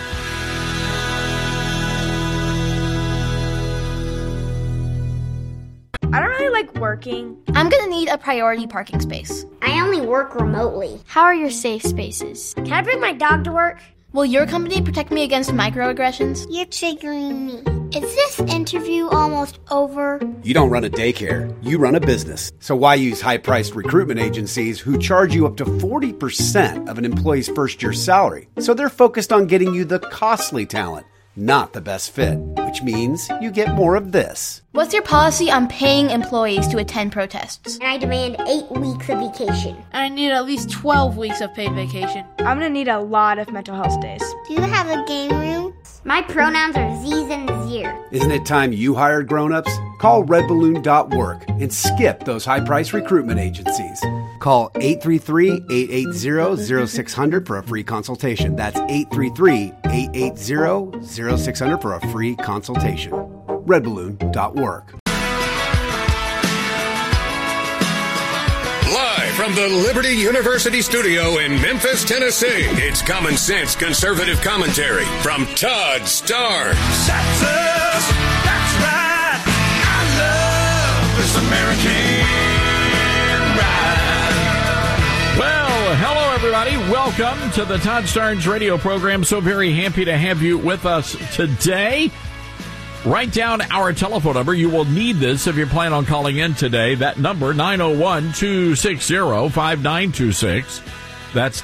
I don't really like working. I'm gonna need a priority parking space. I only work remotely. How are your safe spaces? Can I bring my dog to work? Will your company protect me against microaggressions? You're triggering me. Is this interview almost over? You don't run a daycare, you run a business. So why use high-priced recruitment agencies who charge you up to 40% of an employee's first-year salary? So they're focused on getting you the costly talent, not the best fit, which means you get more of this. What's your policy on paying employees to attend protests? And I demand 8 weeks of vacation. And I need at least 12 weeks of paid vacation. I'm gonna need a lot of mental health days. Do you have a game room? My pronouns are Z's and Zir. Isn't it time you hired grown-ups? Call redballoon.work and skip those high-priced recruitment agencies. Call 833-880-0600 for a free consultation. That's 833-880-0600 for a free consultation. redballoon.work. Live from the Liberty University studio in Memphis, Tennessee, it's Common Sense Conservative Commentary from Todd Starnes. That's right. I love this American ride. Well, hello, everybody. Welcome to the Todd Starnes radio program. So very happy to have you with us today. Write down our telephone number. You will need this if you plan on calling in today. That number, 901-260-5926. That's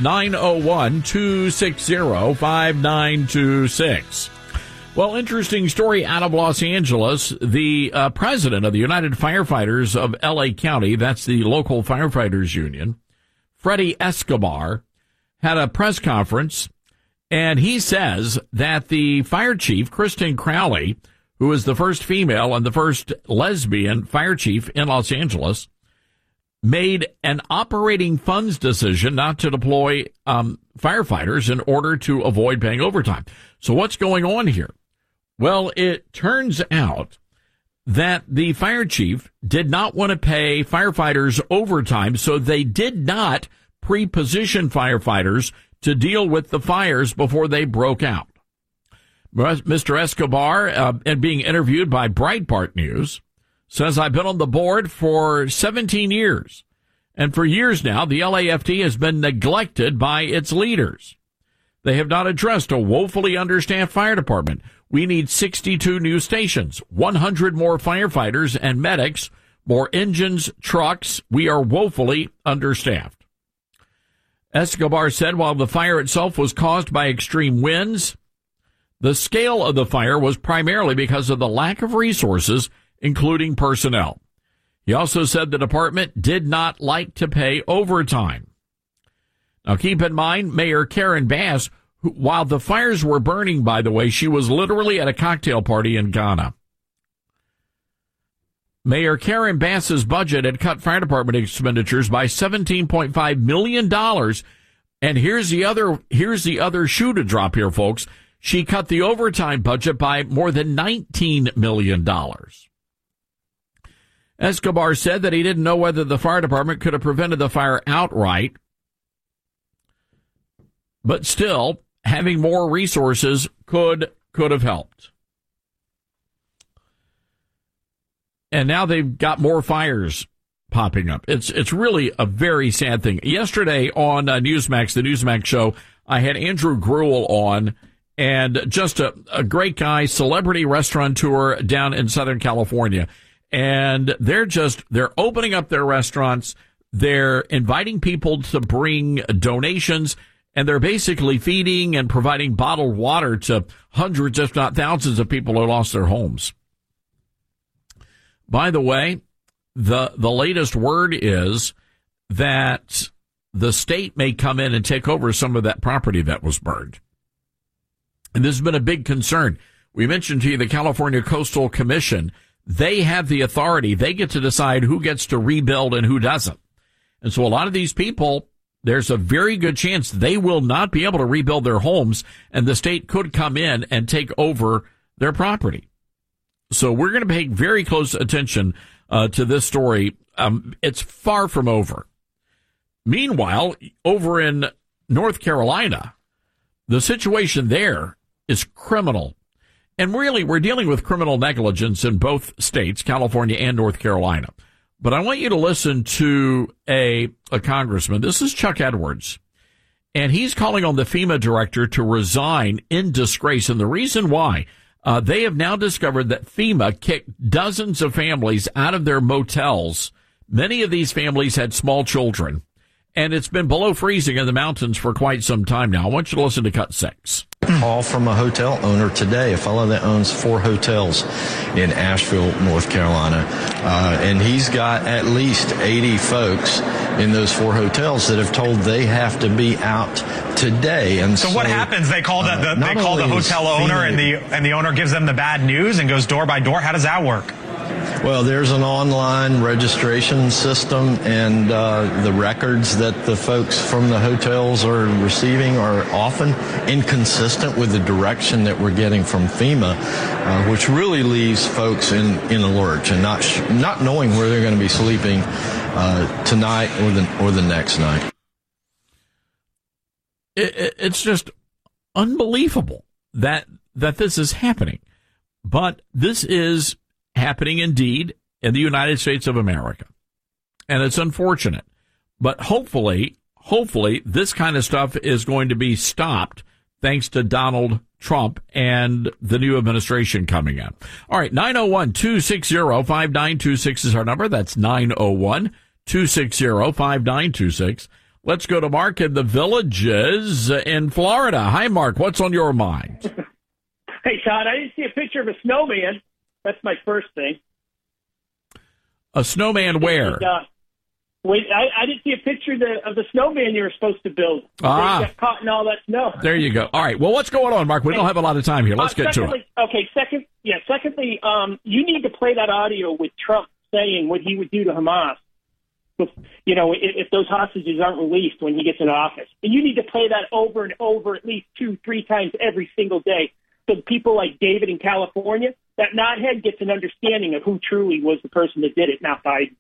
901-260-5926. Well, interesting story out of Los Angeles. The president of the United Firefighters of L.A. County, that's the local firefighters union, Freddie Escobar, had a press conference, and he says that the fire chief, Kristen Crowley, who is the first female and the first lesbian fire chief in Los Angeles, made an operating funds decision not to deploy firefighters in order to avoid paying overtime. So what's going on here? Well, it turns out that the fire chief did not want to pay firefighters overtime, so they did not pre-position firefighters to deal with the fires before they broke out. Mr. Escobar, and being interviewed by Breitbart News, says, I've been on the board for 17 years, and for years now, the LAFD has been neglected by its leaders. They have not addressed a woefully understaffed fire department. We need 62 new stations, 100 more firefighters and medics, more engines, trucks. We are woefully understaffed. Escobar said while the fire itself was caused by extreme winds, the scale of the fire was primarily because of the lack of resources, including personnel. He also said the department did not like to pay overtime. Now, keep in mind, Mayor Karen Bass, who, while the fires were burning, by the way, she was literally at a cocktail party in Ghana. Mayor Karen Bass's budget had cut fire department expenditures by $17.5 million. And here's the other shoe to drop here, folks. She cut the overtime budget by more than $19 million. Escobar said that he didn't know whether the fire department could have prevented the fire outright, but still, having more resources could have helped. And now they've got more fires popping up. It's really a very sad thing. Yesterday on Newsmax, the Newsmax show, I had Andrew Gruel on, and just a great guy, celebrity restaurateur down in Southern California. And they're opening up their restaurants. They're inviting people to bring donations, and they're basically feeding and providing bottled water to hundreds, if not thousands, of people who lost their homes. By the way, the latest word is that the state may come in and take over some of that property that was burned. And this has been a big concern. We mentioned to you the California Coastal Commission. They have the authority. They get to decide who gets to rebuild and who doesn't. And so a lot of these people, there's a very good chance they will not be able to rebuild their homes, and the state could come in and take over their property. So we're going to pay very close attention to this story. It's far from over. Meanwhile, over in North Carolina, the situation there is criminal. And really, we're dealing with criminal negligence in both states, California and North Carolina. But I want you to listen to a congressman. This is Chuck Edwards. And he's calling on the FEMA director to resign in disgrace. And the reason why, they have now discovered that FEMA kicked dozens of families out of their motels. Many of these families had small children. And it's been below freezing in the mountains for quite some time now. I want you to listen to cut 6. Call from a hotel owner today, a fellow that owns 4 hotels in Asheville, North Carolina. And he's got at least 80 folks in those 4 hotels that have told they have to be out today. And so what happens? They call the hotel owner and the owner gives them the bad news and goes door by door. How does that work? Well, there's an online registration system, and the records that the folks from the hotels are receiving are often inconsistent with the direction that we're getting from FEMA, which really leaves folks in a lurch and not knowing where they're going to be sleeping tonight or the next night. It's just unbelievable that this is happening. But this is happening indeed in the United States of America. And it's unfortunate. But hopefully this kind of stuff is going to be stopped thanks to Donald Trump and the new administration coming in. All right, 901-260-5926 is our number. That's 901-260-5926. Let's go to Mark in the Villages in Florida. Hi, Mark. What's on your mind? Hey, Todd, I didn't see a picture of a snowman. That's my first thing. A snowman where? And, I didn't see a picture of the snowman you were supposed to build. You got caught in all that snow. There you go. All right. Well, what's going on, Mark? We don't have a lot of time here. Let's get to it. Okay. Secondly, you need to play that audio with Trump saying what he would do to Hamas. If those hostages aren't released when he gets in office. And you need to play that over and over at least 2-3 times every single day. So people like David in California, that knothead gets an understanding of who truly was the person that did it, not Biden.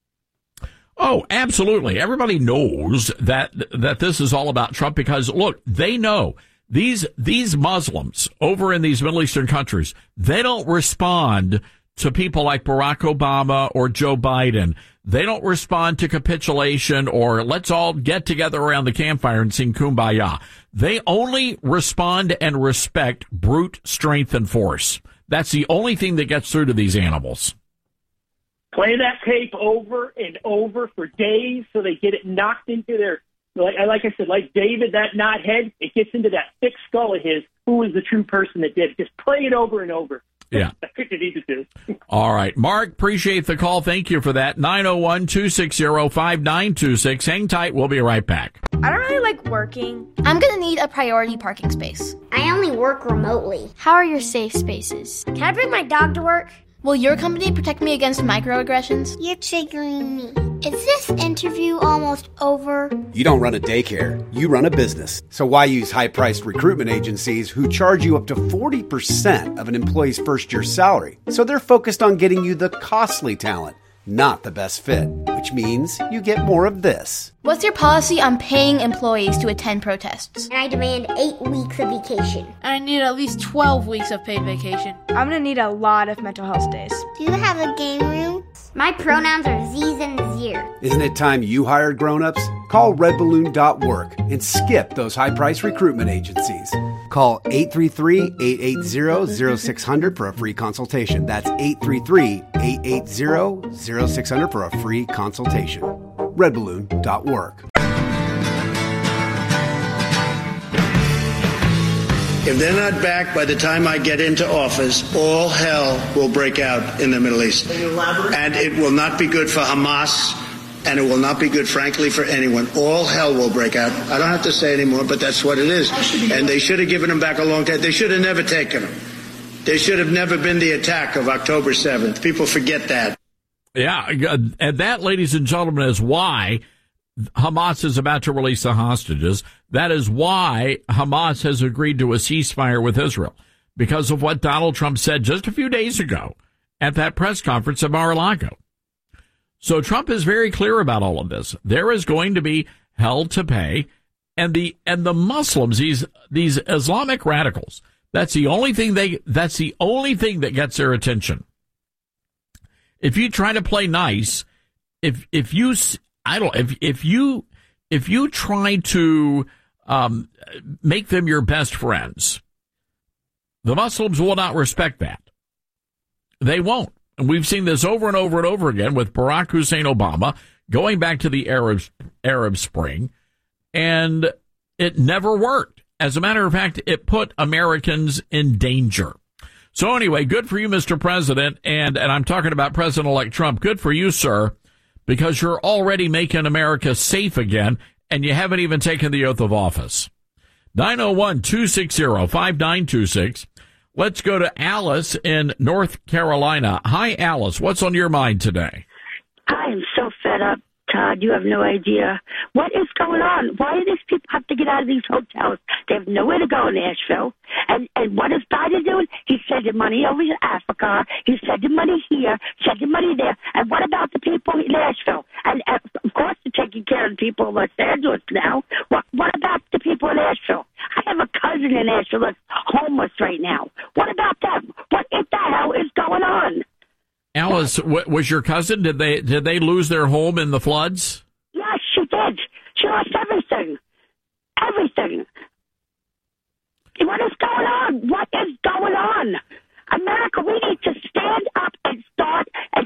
Oh, absolutely. Everybody knows that this is all about Trump because, look, they know these Muslims over in these Middle Eastern countries, they don't respond to people like Barack Obama or Joe Biden. They don't respond to capitulation or let's all get together around the campfire and sing Kumbaya. They only respond and respect brute strength and force. That's the only thing that gets through to these animals. Play that tape over and over for days so they get it knocked into their, like I said, like David, that knothead, it gets into that thick skull of his. Who is the true person that did it? Just play it over and over. Yeah. That's what you need to do. All right. Mark, appreciate the call. Thank you for that. 901-260-5926. Hang tight. We'll be right back. I don't really like working. I'm going to need a priority parking space. I only work remotely. How are your safe spaces? Can I bring my dog to work? Will your company protect me against microaggressions? You're triggering me. Is this interview almost over? You don't run a daycare, you run a business. So why use high-priced recruitment agencies who charge you up to 40% of an employee's first-year salary? So they're focused on getting you the costly talent, not the best fit, which means you get more of this. What's your policy on paying employees to attend protests? And I demand 8 weeks of vacation. And I need at least 12 weeks of paid vacation. I'm going to need a lot of mental health days. Do you have a game room? My pronouns are Z's and Zir. Isn't it time you hired grown-ups? Call redballoon.work and skip those high-priced recruitment agencies. Call 833-880-0600 for a free consultation. That's 833-880-0600 for a free consultation. redballoon.work. If they're not back by the time I get into office, all hell will break out in the Middle East. And it will not be good for Hamas, and it will not be good, frankly, for anyone. All hell will break out. I don't have to say anymore, but that's what it is. And they should have given them back a long time. They should have never taken them. There should have never been the attack of October 7th. People forget that. Yeah, and that, ladies and gentlemen, is why Hamas is about to release the hostages. That is why Hamas has agreed to a ceasefire with Israel, because of what Donald Trump said just a few days ago at that press conference at Mar-a-Lago. So Trump is very clear about all of this. There is going to be hell to pay, And the Muslims, these Islamic radicals, that's the only thing that gets their attention. If you try to play nice, if you try to make them your best friends, the Muslims will not respect that. They won't. And we've seen this over and over and over again with Barack Hussein Obama going back to the Arab Spring, and it never worked. As a matter of fact, it put Americans in danger. So anyway, good for you, Mr. President, and I'm talking about President-elect Trump. Good for you, sir, because you're already making America safe again, and you haven't even taken the oath of office. 901-260-5926. Let's go to Alice in North Carolina. Hi, Alice. What's on your mind today? I am so fed up, Todd. You have no idea. What is going on? Why do these people have to get out of these hotels? They have nowhere to go in Nashville. And what is Biden doing? He's sending money over to Africa. He's sending money here, sending money there. And what about the people in Nashville? And of course, they're taking care of the people in Los Angeles now. What about the people in Nashville? I have a cousin in Nashville that's homeless right now. What about them? What the hell is going on? Alice, was your cousin? Did they lose their home in the floods? Yes, she did. She lost everything. Everything. What is going on? What is going on? America, we need to stand up and start a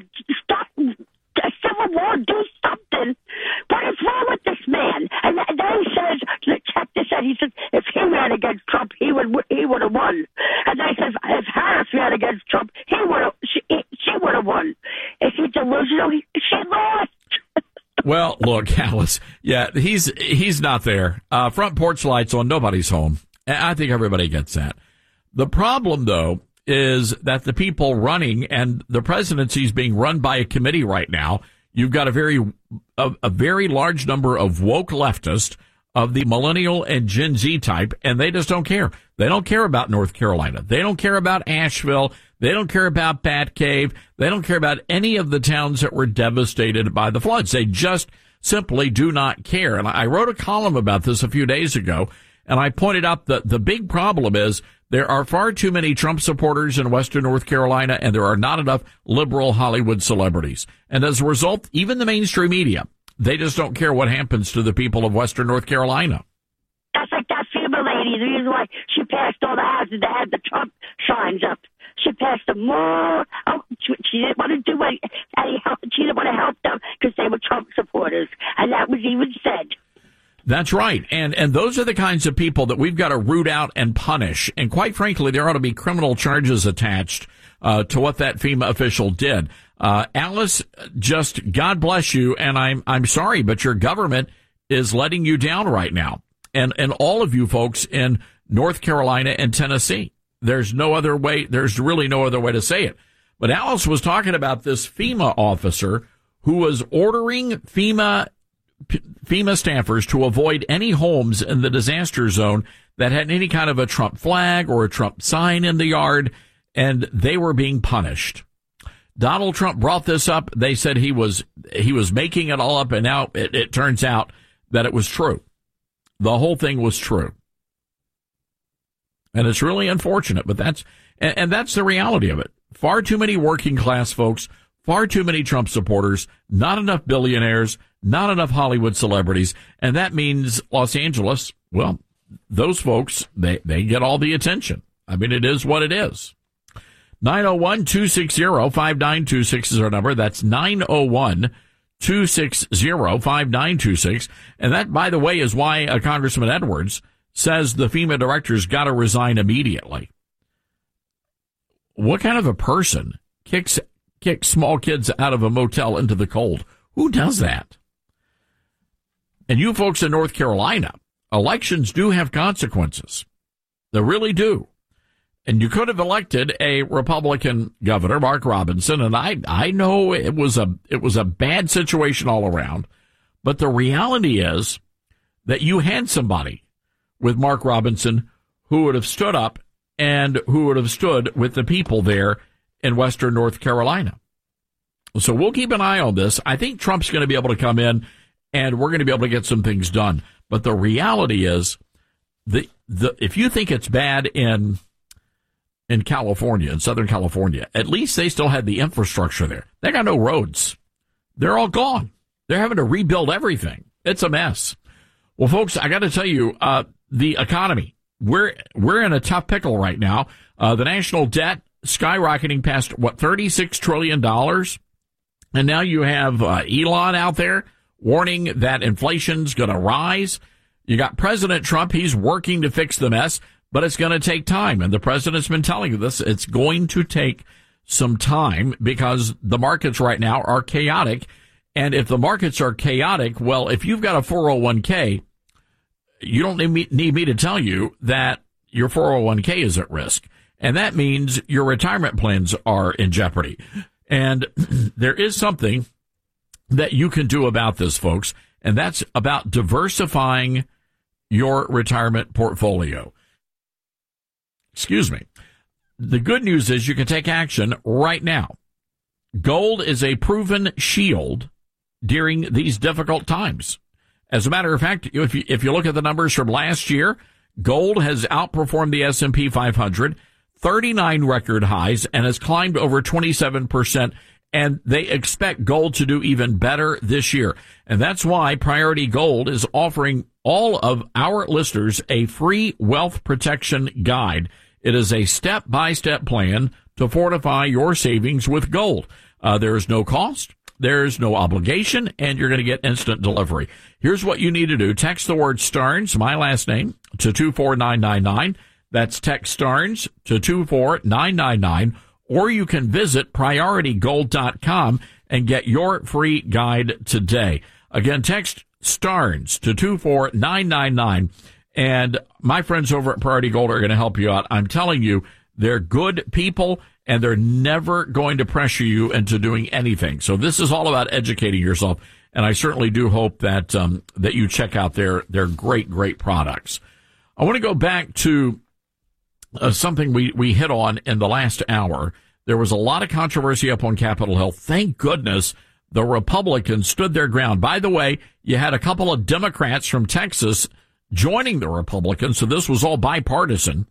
civil war, do something. What is wrong with this man? And then he says, check this out, he says, if he ran against Trump, he would have won. And then he says, if Harris ran against Trump, she would have won. Is he delusional? She lost. Well, look, Alice, yeah, he's not there. Front porch lights on, nobody's home. I think everybody gets that. The problem, though, is that the people running, and the presidency is being run by a committee right now. You've got a very large number of woke leftists of the millennial and Gen Z type, and they just don't care. They don't care about North Carolina. They don't care about Asheville. They don't care about Batcave. They don't care about any of the towns that were devastated by the floods. They just simply do not care. And I wrote a column about this a few days ago, and I pointed out that the big problem is there are far too many Trump supporters in Western North Carolina, and there are not enough liberal Hollywood celebrities. And as a result, even the mainstream media, they just don't care what happens to the people of Western North Carolina. That's like that FEMA lady. The reason why she passed all the houses that had the Trump signs up. She passed them more. Oh, she didn't want to do any help. She didn't want to help them because they were Trump supporters. And that was even said. That's right. And those are the kinds of people that we've got to root out and punish. And quite frankly, there ought to be criminal charges attached to what that FEMA official did. Alice, just God bless you. And I'm sorry, but your government is letting you down right now. And all of you folks in North Carolina and Tennessee. There's no other way. There's really no other way to say it. But Alice was talking about this FEMA officer who was ordering FEMA staffers to avoid any homes in the disaster zone that had any kind of a Trump flag or a Trump sign in the yard, and they were being punished. Donald Trump brought this up. They said he was making it all up, and now it turns out that it was true. The whole thing was true. And it's really unfortunate, but that's the reality of it. Far too many working class folks, far too many Trump supporters, not enough billionaires, not enough Hollywood celebrities, and that means Los Angeles, well, those folks, they get all the attention. I mean, it is what it is. 901-260-5926 is our number. That's 901-260-5926. And that, by the way, is why Congressman Edwards says the FEMA director's got to resign immediately. What kind of a person kicks small kids out of a motel into the cold? Who does that? And you folks in North Carolina, elections do have consequences. They really do. And you could have elected a Republican governor, Mark Robinson, and I know it was a bad situation all around, but the reality is that you had somebody with Mark Robinson who would have stood up and who would have stood with the people there in Western North Carolina. So we'll keep an eye on this. I think Trump's going to be able to come in and we're going to be able to get some things done. But the reality is, if you think it's bad in California, in Southern California, at least they still had the infrastructure there. They got no roads. They're all gone. They're having to rebuild everything. It's a mess. Well, folks, I got to tell you, the economy, we're in a tough pickle right now. The national debt skyrocketing past, $36 trillion. And now you have Elon out there warning that inflation's going to rise. You got President Trump. He's working to fix the mess, but it's going to take time. And the president's been telling you this. It's going to take some time because the markets right now are chaotic. And if the markets are chaotic, well, if you've got a 401k, you don't need me to tell you that your 401k is at risk. And that means your retirement plans are in jeopardy. And there is something that you can do about this, folks, and that's about diversifying your retirement portfolio. Excuse me. The good news is you can take action right now. Gold is a proven shield during these difficult times. As a matter of fact, if you look at the numbers from last year, gold has outperformed the S&P 500, 39 record highs, and has climbed over 27%. And they expect gold to do even better this year. And that's why Priority Gold is offering all of our listeners a free wealth protection guide. It is a step-by-step plan to fortify your savings with gold. There is no cost. There's no obligation, and you're going to get instant delivery. Here's what you need to do. Text the word Starnes, my last name, to 24999. That's text Starnes to 24999. Or you can visit PriorityGold.com and get your free guide today. Again, text Starnes to 24999. And my friends over at Priority Gold are going to help you out. I'm telling you, they're good people, and they're never going to pressure you into doing anything. So this is all about educating yourself, and I certainly do hope that that you check out their great products. I want to go back to something we hit on in the last hour. There was a lot of controversy up on Capitol Hill. Thank goodness the Republicans stood their ground. By the way, you had a couple of Democrats from Texas joining the Republicans, so this was all bipartisan.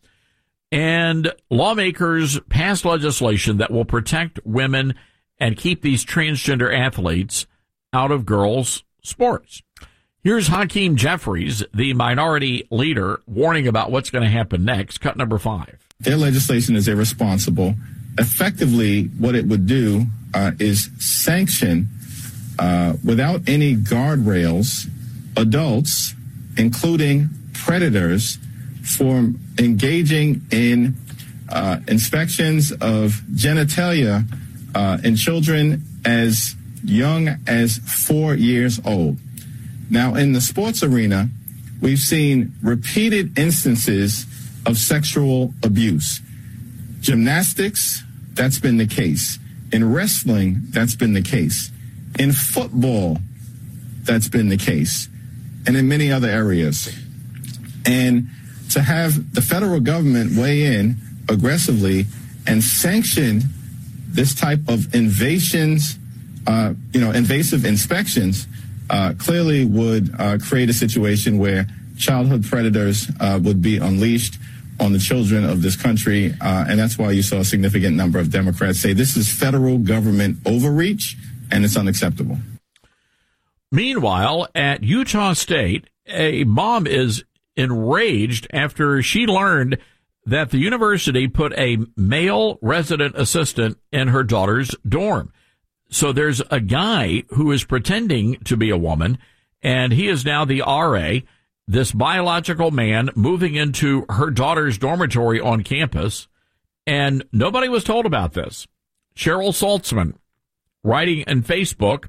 And lawmakers passed legislation that will protect women and keep these transgender athletes out of girls' sports. Here's Hakeem Jeffries, the minority leader, warning about what's going to happen next. Cut number 5. Their legislation is irresponsible. Effectively, what it would do is sanction, without any guardrails, adults, including predators, for engaging in inspections of genitalia in children as young as 4 years old. Now, in the sports arena, we've seen repeated instances of sexual abuse. Gymnastics, that's been the case. In wrestling, that's been the case. In football, that's been the case. And in many other areas. And to have the federal government weigh in aggressively and sanction this type of invasive inspections, clearly would create a situation where childhood predators would be unleashed on the children of this country. And that's why you saw a significant number of Democrats say this is federal government overreach and it's unacceptable. Meanwhile, at Utah State, a mom is enraged after she learned that the university put a male resident assistant in her daughter's dorm. So there's a guy who is pretending to be a woman, and he is now the RA, this biological man moving into her daughter's dormitory on campus, and nobody was told about this. Cheryl Saltzman, writing in Facebook,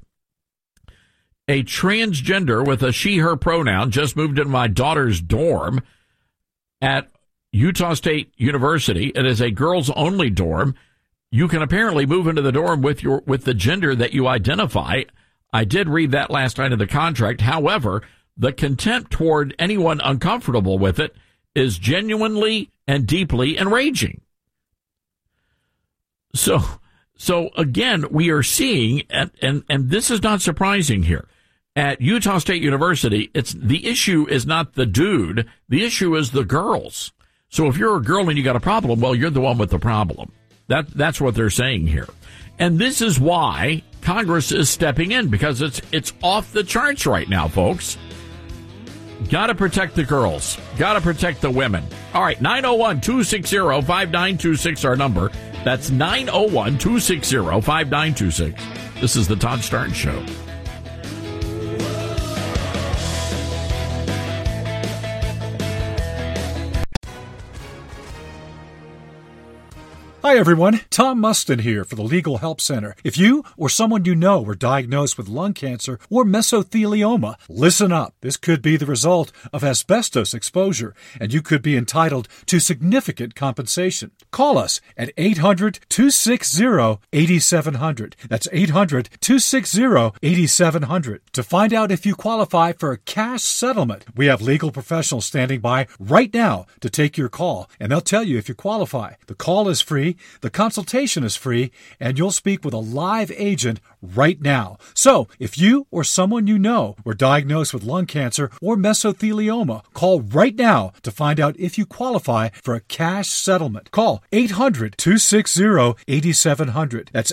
a transgender with a she-her pronoun just moved into my daughter's dorm at Utah State University. It is a girls-only dorm. You can apparently move into the dorm with the gender that you identify. I did read that last night in the contract. However, the contempt toward anyone uncomfortable with it is genuinely and deeply enraging. So again, we are seeing, and this is not surprising here, at Utah State University, the issue is not the dude. The issue is the girls. So if you're a girl and you got a problem, well, you're the one with the problem. That's what they're saying here. And this is why Congress is stepping in, because it's off the charts right now, folks. Got to protect the girls. Got to protect the women. All right, 901-260-5926, our number. That's 901-260-5926. This is the Todd Starnes Show. Hi, everyone. Tom Mustin here for the Legal Help Center. If you or someone you know were diagnosed with lung cancer or mesothelioma, listen up. This could be the result of asbestos exposure, and you could be entitled to significant compensation. Call us at 800-260-8700. That's 800-260-8700 to find out if you qualify for a cash settlement. We have legal professionals standing by right now to take your call, and they'll tell you if you qualify. The call is free. The consultation is free, and you'll speak with a live agent right now. So, if you or someone you know were diagnosed with lung cancer or mesothelioma, call right now to find out if you qualify for a cash settlement. Call 800-260-8700. That's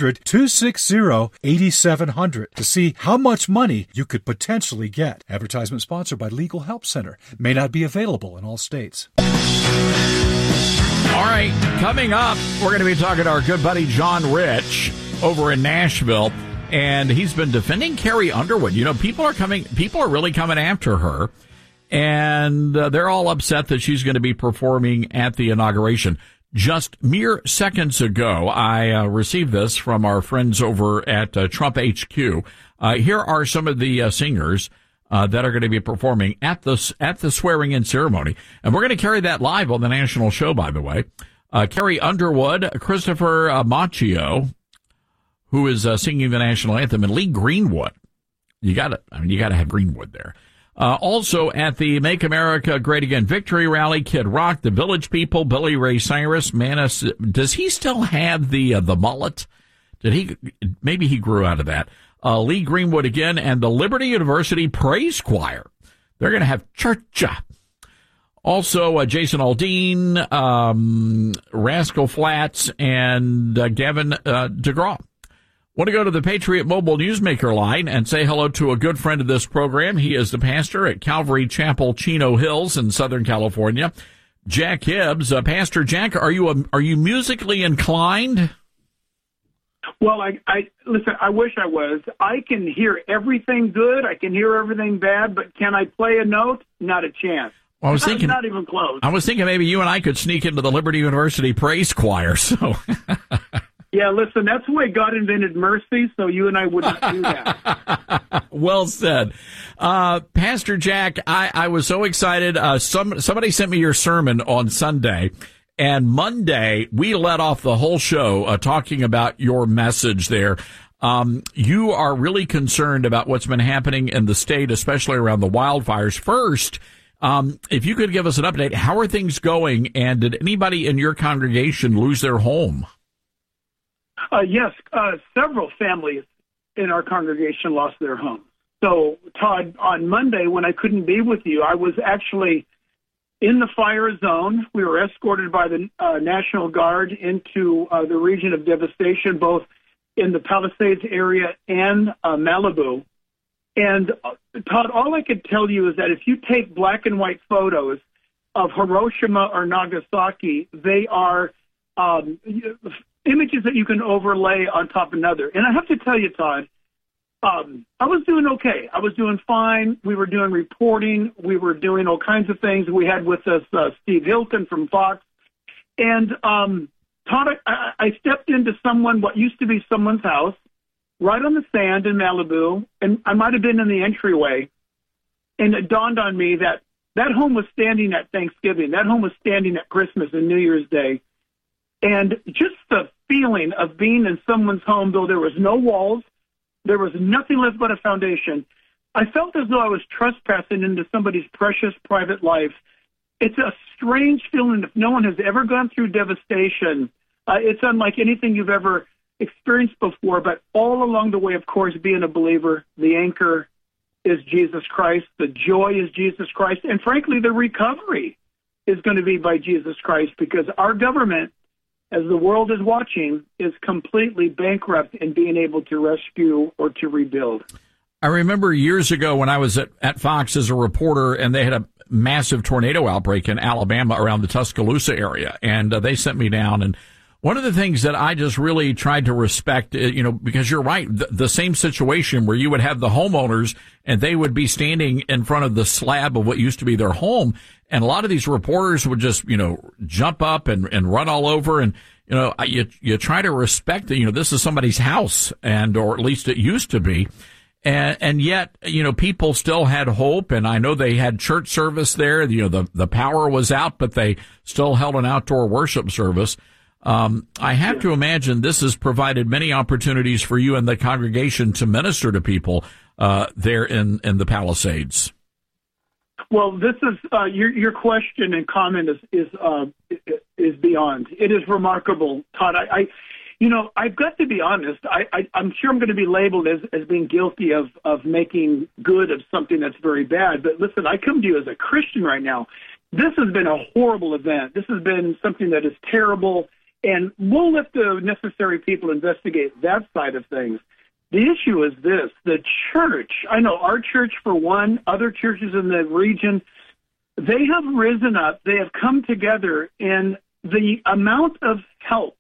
800-260-8700 to see how much money you could potentially get. Advertisement sponsored by Legal Help Center. May not be available in all states. All right, coming up, we're going to be talking to our good buddy John Rich over in Nashville, and he's been defending Carrie Underwood. You know, people are really coming after her, and they're all upset that she's going to be performing at the inauguration. Just mere seconds ago, I received this from our friends over at Trump HQ. Here are some of the singers that are going to be performing at the swearing-in ceremony. And we're going to carry that live on the national show, by the way. Carrie Underwood, Christopher Macchio, who is singing the national anthem, and Lee Greenwood. You got to have Greenwood there. Also at the Make America Great Again Victory Rally, Kid Rock, the Village People, Billy Ray Cyrus, Manis. Does he still have the mullet? Maybe he grew out of that. Lee Greenwood again, and the Liberty University Praise Choir. They're going to have church. Also, Jason Aldean, Rascal Flatts, and Gavin DeGraw. Want to go to the Patriot Mobile Newsmaker line and say hello to a good friend of this program. He is the pastor at Calvary Chapel, Chino Hills in Southern California. Jack Hibbs. Pastor Jack, are you musically inclined? Well, I listen, I wish I was. I can hear everything good. I can hear everything bad, but can I play a note? Not a chance. Well, I was thinking, not even close. I was thinking maybe you and I could sneak into the Liberty University Praise Choir. So, yeah, listen, that's the way God invented mercy, so you and I wouldn't do that. Well said. Pastor Jack, I was so excited. Somebody sent me your sermon on Sunday. And Monday, we let off the whole show talking about your message there. You are really concerned about what's been happening in the state, especially around the wildfires. First, if you could give us an update, how are things going? And did anybody in your congregation lose their home? Yes, several families in our congregation lost their home. So, Todd, on Monday, when I couldn't be with you, I was actually in the fire zone. We were escorted by the National Guard into the region of devastation, both in the Palisades area and Malibu. And, Todd, all I could tell you is that if you take black and white photos of Hiroshima or Nagasaki, they are images that you can overlay on top of another. And I have to tell you, Todd, I was doing okay. I was doing fine. We were doing reporting. We were doing all kinds of things. We had with us Steve Hilton from Fox. And, Todd, I stepped into what used to be someone's house, right on the sand in Malibu, and I might have been in the entryway. And it dawned on me that that home was standing at Thanksgiving. That home was standing at Christmas and New Year's Day. And just the feeling of being in someone's home, though there was no walls, there was nothing left but a foundation, I felt as though I was trespassing into somebody's precious private life. It's a strange feeling. If no one has ever gone through devastation, it's unlike anything you've ever experienced before. But all along the way, of course, being a believer, the anchor, is Jesus Christ. The joy is Jesus Christ. And frankly, the recovery is going to be by Jesus Christ, because our government, as the world is watching, is completely bankrupt in being able to rescue or to rebuild. I remember years ago when I was at Fox as a reporter, and they had a massive tornado outbreak in Alabama around the Tuscaloosa area, and they sent me down. And one of the things that I just really tried to respect, because you're right, the same situation where you would have the homeowners and they would be standing in front of the slab of what used to be their home. And a lot of these reporters would just, jump up and run all over. And, you try to respect that, this is somebody's house, or at least it used to be. And yet, people still had hope, and I know they had church service there. The power was out, but they still held an outdoor worship service. I have to imagine this has provided many opportunities for you and the congregation to minister to people there in the Palisades. Well, this is your question and comment is beyond. It is remarkable, Todd. I've got to be honest. I'm sure I'm going to be labeled as being guilty of making good of something that's very bad. But listen, I come to you as a Christian right now. This has been a horrible event. This has been something that is terrible, and we'll let the necessary people investigate that side of things. The issue is this. The church, I know our church for one, other churches in the region, they have risen up. They have come together, and the amount of help.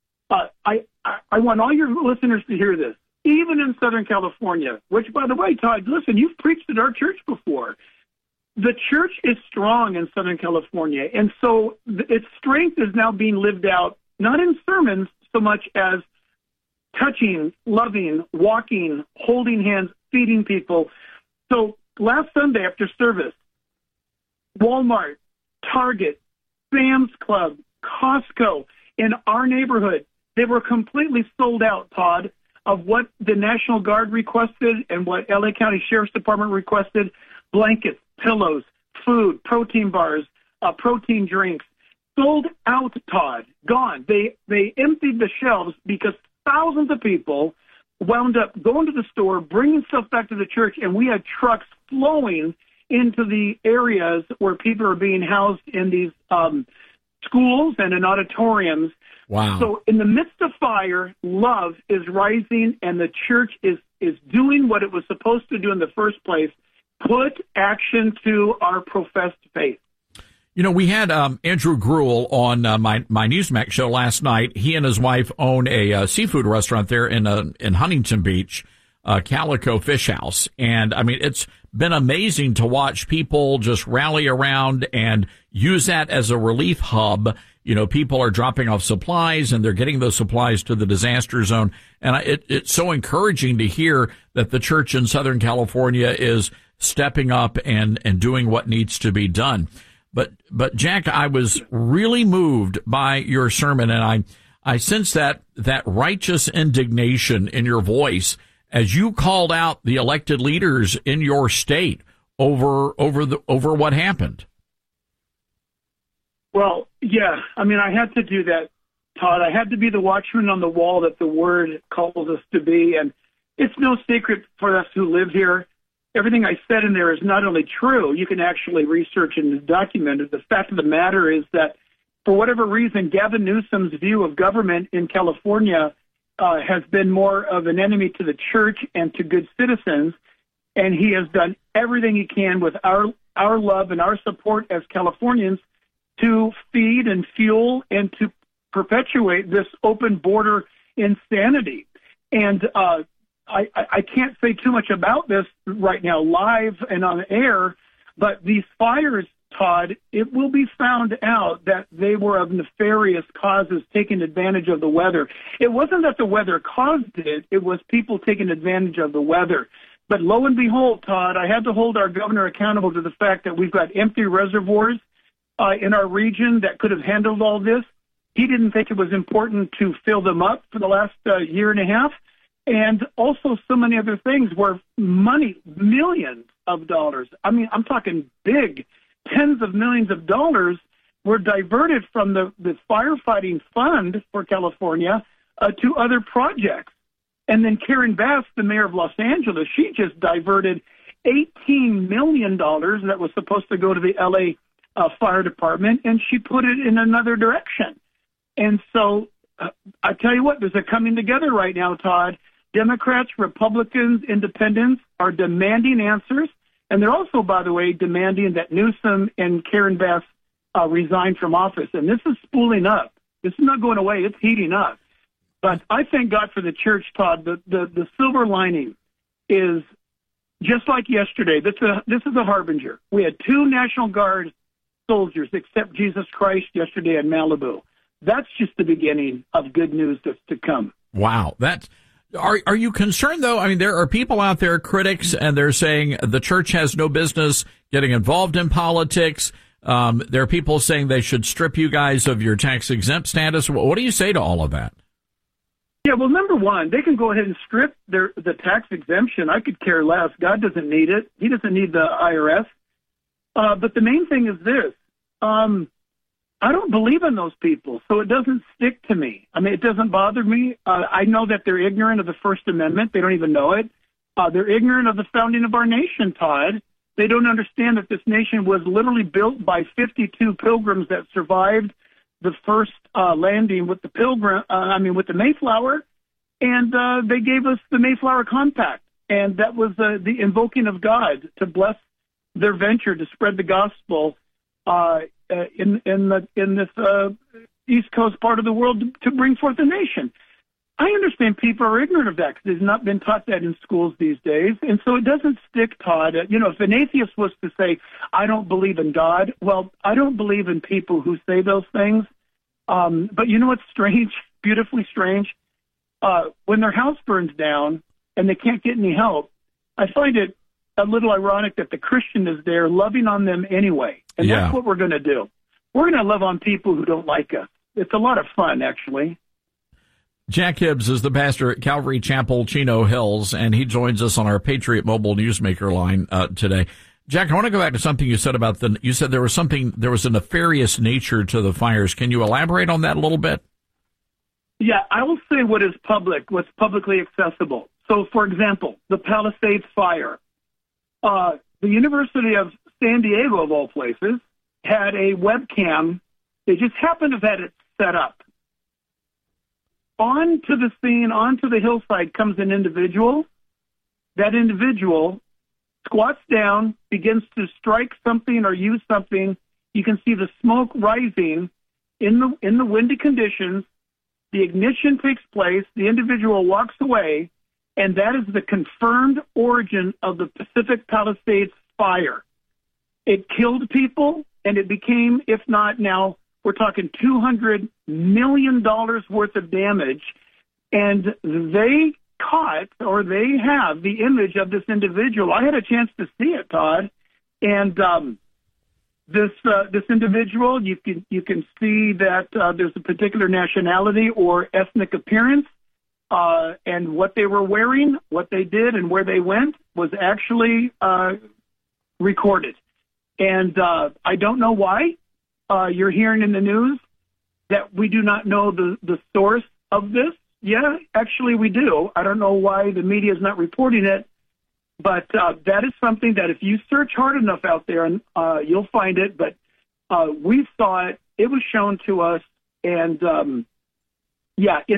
I want all your listeners to hear this. Even in Southern California, which, by the way, Todd, listen, you've preached at our church before. The church is strong in Southern California, and so its strength is now being lived out, not in sermons so much as touching, loving, walking, holding hands, feeding people. So last Sunday after service, Walmart, Target, Sam's Club, Costco, in our neighborhood, they were completely sold out, Todd, of what the National Guard requested and what L.A. County Sheriff's Department requested: blankets, pillows, food, protein bars, protein drinks. Sold out, Todd. Gone. They emptied the shelves because thousands of people wound up going to the store, bringing stuff back to the church, and we had trucks flowing into the areas where people are being housed in these schools and in auditoriums. Wow. So in the midst of fire, love is rising, and the church is doing what it was supposed to do in the first place: put action to our professed faith. We had Andrew Gruel on my Newsmax show last night. He and his wife own a seafood restaurant there in Huntington Beach, Calico Fish House. And, I mean, it's been amazing to watch people just rally around and use that as a relief hub. People are dropping off supplies, and they're getting those supplies to the disaster zone. And it's so encouraging to hear that the church in Southern California is stepping up and doing what needs to be done. But Jack, I was really moved by your sermon, and I sense that righteous indignation in your voice as you called out the elected leaders in your state over what happened. Well, yeah, I mean, I had to do that, Todd. I had to be the watchman on the wall that the Word calls us to be, and it's no secret for us who live here. Everything I said in there is not only true, you can actually research and document it. The fact of the matter is that, for whatever reason, Gavin Newsom's view of government in California has been more of an enemy to the church and to good citizens, and he has done everything he can with our love and our support as Californians to feed and fuel and to perpetuate this open border insanity. And I can't say too much about this right now, live and on air, but these fires, Todd, it will be found out that they were of nefarious causes, taking advantage of the weather. It wasn't that the weather caused it, it was people taking advantage of the weather. But lo and behold, Todd, I had to hold our governor accountable to the fact that we've got empty reservoirs in our region that could have handled all this. He didn't think it was important to fill them up for the last year and a half. And also so many other things where money, millions of dollars, I mean, I'm talking big, tens of millions of dollars were diverted from the firefighting fund for California to other projects. And then Karen Bass, the mayor of Los Angeles, she just diverted $18 million that was supposed to go to the L.A. Fire Department, and she put it in another direction. And so I tell you what, there's a coming together right now, Todd. Democrats, Republicans, Independents are demanding answers, and they're also, by the way, demanding that Newsom and Karen Bass resign from office. And this is spooling up. This is not going away. It's heating up. But I thank God for the church, Todd. The silver lining is just like yesterday. This is a harbinger. We had 2 National Guard soldiers accept Jesus Christ yesterday in Malibu. That's just the beginning of good news that's to come. Wow. Are you concerned, though? I mean, there are people out there, critics, and they're saying the church has no business getting involved in politics. There are people saying they should strip you guys of your tax-exempt status. What do you say to all of that? Yeah, well, number one, they can go ahead and strip the tax exemption. I could care less. God doesn't need it. He doesn't need the IRS. But the main thing is this. I don't believe in those people, so it doesn't stick to me. I mean, it doesn't bother me. I know that they're ignorant of the First Amendment. They don't even know it. They're ignorant of the founding of our nation, Todd. They don't understand that this nation was literally built by 52 pilgrims that survived the first landing with the Mayflower, and they gave us the Mayflower Compact, and that was the invoking of God to bless their venture to spread the gospel in this East Coast part of the world to bring forth a nation. I understand people are ignorant of that because they've not been taught that in schools these days, and so it doesn't stick, Todd. If an atheist was to say, I don't believe in God, well, I don't believe in people who say those things. But you know what's strange, beautifully strange? When their house burns down and they can't get any help, I find it a little ironic that the Christian is there loving on them anyway. And that's what we're going to do. We're going to love on people who don't like us. It's a lot of fun, actually. Jack Hibbs is the pastor at Calvary Chapel, Chino Hills, and he joins us on our Patriot Mobile Newsmaker line today. Jack, I want to go back to something you said about you said there was a nefarious nature to the fires. Can you elaborate on that a little bit? Yeah, I will say what is public, what's publicly accessible. So, for example, the Palisades fire. The University of San Diego, of all places, had a webcam. They just happened to have had it set up. Onto the scene, onto the hillside comes an individual. That individual squats down, begins to strike something or use something. You can see the smoke rising in the windy conditions. The ignition takes place. The individual walks away, and that is the confirmed origin of the Pacific Palisades fire. It killed people, and it became, if not now, we're talking $200 million worth of damage, and they caught, or they have, the image of this individual. I had a chance to see it, Todd, and this individual, you can see that there's a particular nationality or ethnic appearance, and what they were wearing, what they did, and where they went was actually recorded. And I don't know why. You're hearing in the news that we do not know the source of this. Yeah, actually we do. I don't know why the media is not reporting it, but that is something that if you search hard enough out there, you'll find it. But we saw it. It was shown to us, and this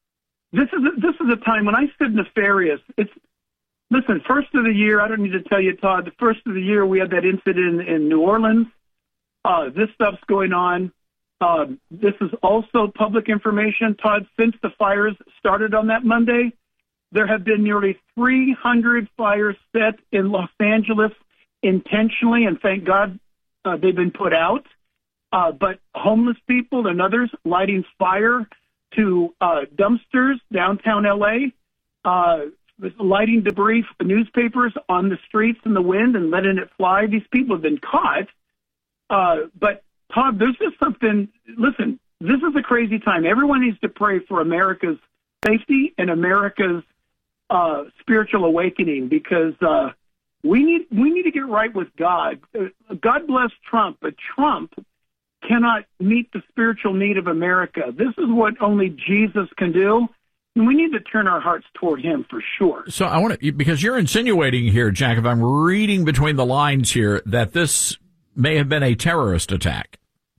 is a time when I said nefarious. Listen, first of the year, I don't need to tell you, Todd, the first of the year we had that incident in New Orleans. This stuff's going on. This is also public information, Todd. Since the fires started on that Monday, there have been nearly 300 fires set in Los Angeles intentionally, and thank God they've been put out. But homeless people and others lighting fire to dumpsters downtown L.A., lighting debris for newspapers on the streets in the wind and letting it fly. These people have been caught. But, Todd, there's just something, listen, this is a crazy time. Everyone needs to pray for America's safety and America's spiritual awakening, because we need to get right with God. God bless Trump, but Trump cannot meet the spiritual need of America. This is what only Jesus can do. And we need to turn our hearts toward him for sure. So I want to, because you're insinuating here, Jack, if I'm reading between the lines here, that this may have been a terrorist attack.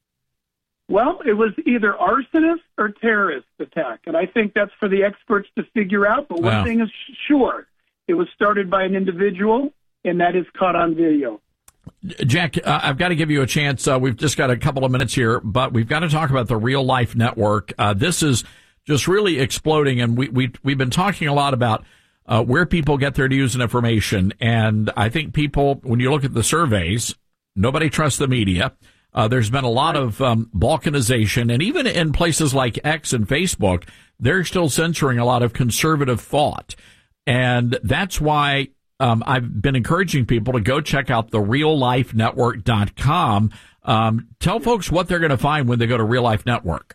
Well, it was either arsonist or terrorist attack, and I think that's for the experts to figure out. But one thing is sure, it was started by an individual, and that is caught on video. Jack, I've got to give you a chance. We've just got a couple of minutes here, but we've got to talk about the Real Life Network. This is just really exploding, and we've been talking a lot about where people get their news and information. And I think people, when you look at the surveys, nobody trusts the media. There's been a lot of balkanization, and even in places like X and Facebook, they're still censoring a lot of conservative thought. And that's why I've been encouraging people to go check out the reallifenetwork.com. Tell folks what they're going to find when they go to Real Life Network.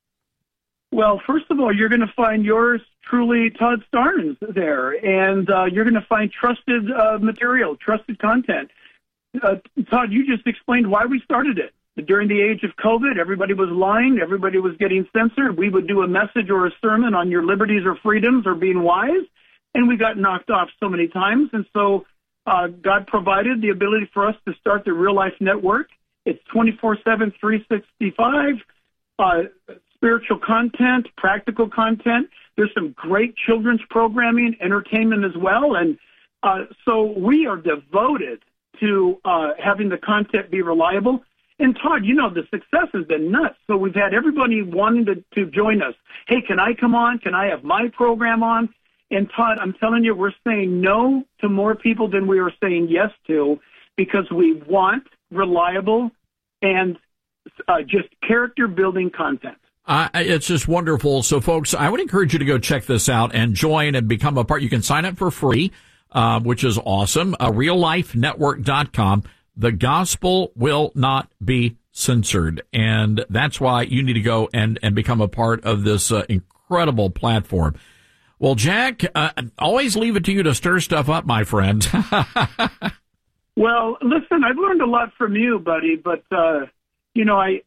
Well, first of all, you're going to find yours truly, Todd Starnes, there, and you're going to find trusted material, trusted content. Todd, you just explained why we started it. During the age of COVID, everybody was lying. Everybody was getting censored. We would do a message or a sermon on your liberties or freedoms or being wise, and we got knocked off so many times. And so God provided the ability for us to start the Real Life Network. It's 24/7, 365, spiritual content, practical content. There's some great children's programming, entertainment as well. And so we are devoted to having the content be reliable. And Todd, you know, the success has been nuts. So we've had everybody wanting to join us. Hey, can I come on? Can I have my program on? And Todd, I'm telling you, we're saying no to more people than we are saying yes to, because we want reliable and just character-building content. It's just wonderful. So, folks, I would encourage you to go check this out and join and become a part. You can sign up for free, which is awesome. reallifenetwork.com. The gospel will not be censored. And that's why you need to go and become a part of this incredible platform. Well, Jack, always leave it to you to stir stuff up, my friend. Well, listen, I've learned a lot from you, buddy, but, you know, I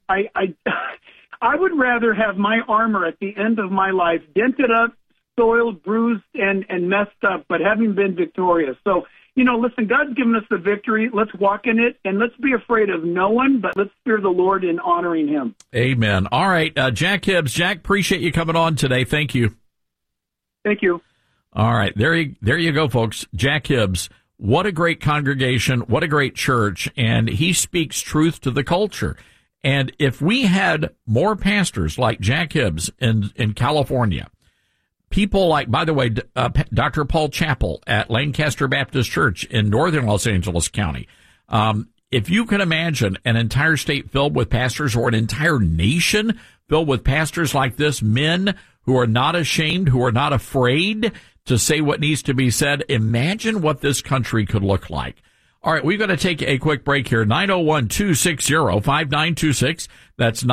would rather have my armor at the end of my life dented up, soiled, bruised, and messed up, but having been victorious. So, you know, listen, God's given us the victory. Let's walk in it, and let's be afraid of no one, but let's fear the Lord in honoring him. Amen. All right, Jack Hibbs. Jack, appreciate you coming on today. Thank you. Thank you. All right, there you go, folks. Jack Hibbs. What a great congregation. What a great church. And he speaks truth to the culture. And if we had more pastors like Jack Hibbs in California, people like, by the way, Dr. Paul Chappell at Lancaster Baptist Church in northern Los Angeles County. If you can imagine an entire state filled with pastors, or an entire nation filled with pastors like this, men who are not ashamed, who are not afraid to say what needs to be said, imagine what this country could look like. All right, we've got to take a quick break here. 901-260-5926. That's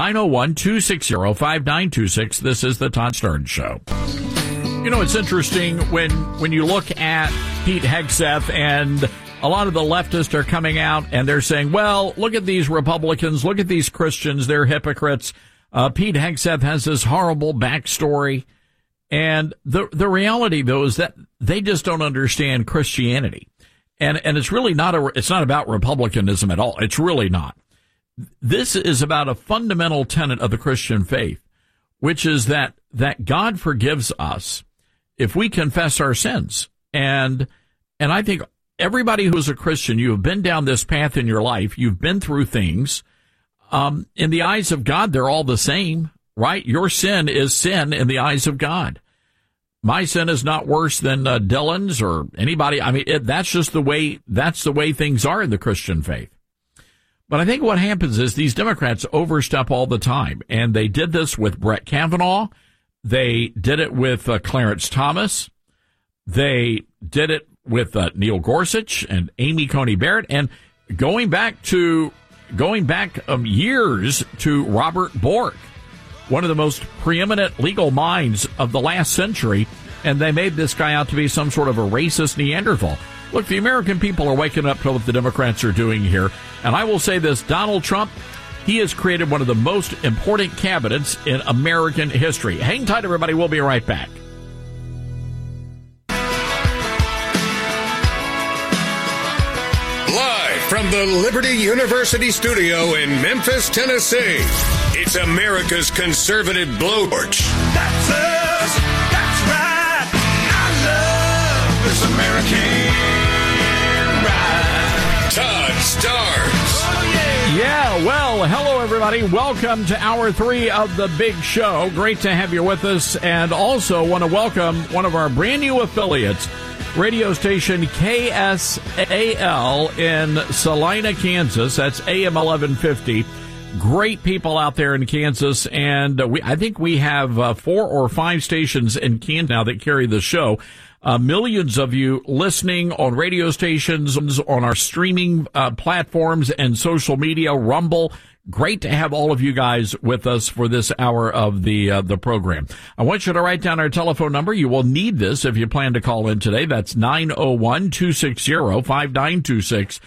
901-260-5926. This is the Todd Starnes Show. You know, it's interesting when you look at Pete Hegseth, and a lot of the leftists are coming out and they're saying, well, look at these Republicans, look at these Christians, they're hypocrites. Pete Hegseth has this horrible backstory. And the reality, though, is that they just don't understand Christianity. And it's really it's not about republicanism at all. It's really not. This is about a fundamental tenet of the Christian faith, which is that God forgives us if we confess our sins. And I think everybody who's a Christian, you have been down this path in your life. You've been through things. In the eyes of God, they're all the same, right? Your sin is sin in the eyes of God. My sin is not worse than Dylan's or anybody. I mean, that's the way things are in the Christian faith. But I think what happens is these Democrats overstep all the time. And they did this with Brett Kavanaugh. They did it with Clarence Thomas. They did it with Neil Gorsuch and Amy Coney Barrett. And going back years to Robert Bork, one of the most preeminent legal minds of the last century, and they made this guy out to be some sort of a racist Neanderthal. Look, the American people are waking up to what the Democrats are doing here. And I will say this, Donald Trump, he has created one of the most important cabinets in American history. Hang tight, everybody. We'll be right back. from the Liberty University studio in Memphis, Tennessee, it's America's conservative blowtorch. That's us. That's right. I love this American ride. Todd Starnes. Oh, yeah. Yeah, well, hello, everybody. Welcome to Hour 3 of the Big Show. Great to have you with us. And also want to welcome one of our brand new affiliates, radio station KSAL in Salina, Kansas. That's AM 1150. Great people out there in Kansas. And I think we have 4 or 5 stations in Kansas now that carry the show. Millions of you listening on radio stations, on our streaming platforms and social media, Rumble. Great to have all of you guys with us for this hour of the program. I want you to write down our telephone number. You will need this if you plan to call in today. That's 901-260-5926.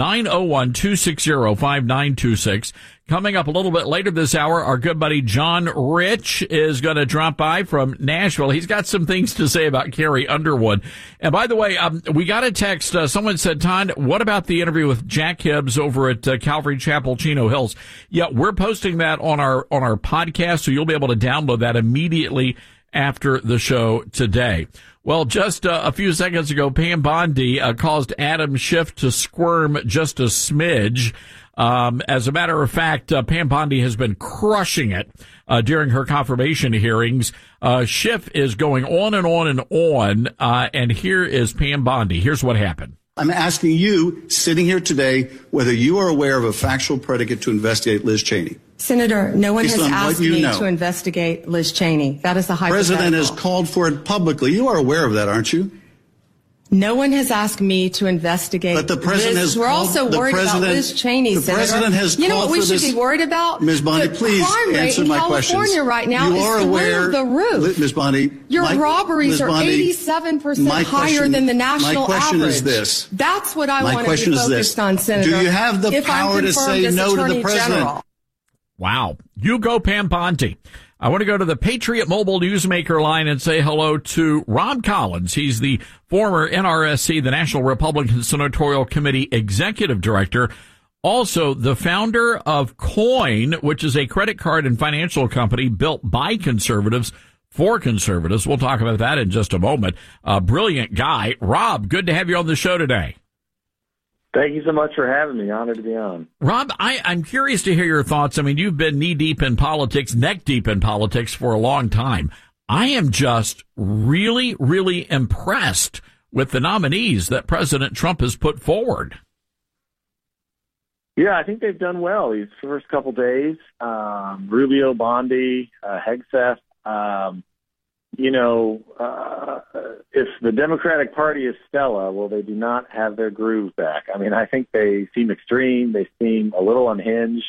901-260-5926. Coming up a little bit later this hour, our good buddy John Rich is going to drop by from Nashville. He's got some things to say about Carrie Underwood. And by the way, we got a text. Someone said, Todd, what about the interview with Jack Hibbs over at Calvary Chapel, Chino Hills? Yeah, we're posting that on our podcast, so you'll be able to download that immediately after the show today. Well, just a few seconds ago, Pam Bondi caused Adam Schiff to squirm just a smidge. As a matter of fact, Pam Bondi has been crushing it during her confirmation hearings. Schiff is going on and on and on, and here is Pam Bondi. Here's what happened. I'm asking you, sitting here today, whether you are aware of a factual predicate to investigate Liz Cheney. Senator, no one Based has on asked what you me know. to investigate Liz Cheney. That is a The hypothetical. president has called for it publicly. You are aware of that, aren't you? No one has asked me to investigate. But the president Liz. has We're called- also the worried about president- Liz Cheney, the Senator. president has You know called what we for should this- be worried about? Ms. Bondi, the please crime rate answer in my California questions. right now You is are aware, through the roof. Ms. Bondi, Your robberies Ms. are Bondi, 87% my higher question- than the national my question average. is this. That's what I My want to question be is focused this. on, Senator. Do you have the if I'm power to confirmed say as no to the Attorney president? General. Wow. You go, Pam Bondi. I want to go to the Patriot Mobile Newsmaker line and say hello to Rob Collins. He's the former NRSC, the National Republican Senatorial Committee Executive Director, also the founder of Coin, which is a credit card and financial company built by conservatives for conservatives. We'll talk about that in just a moment. A brilliant guy. Rob, good to have you on the show today. Thank you so much for having me. Honored to be on. Rob, I'm curious to hear your thoughts. I mean, you've been knee-deep in politics, neck-deep in politics for a long time. I am just really, really impressed with the nominees that President Trump has put forward. Yeah, I think they've done well these first couple days. Rubio, Bondi, Hegseth. If the Democratic Party is Stella, well, they do not have their groove back. I mean, I think they seem extreme. They seem a little unhinged.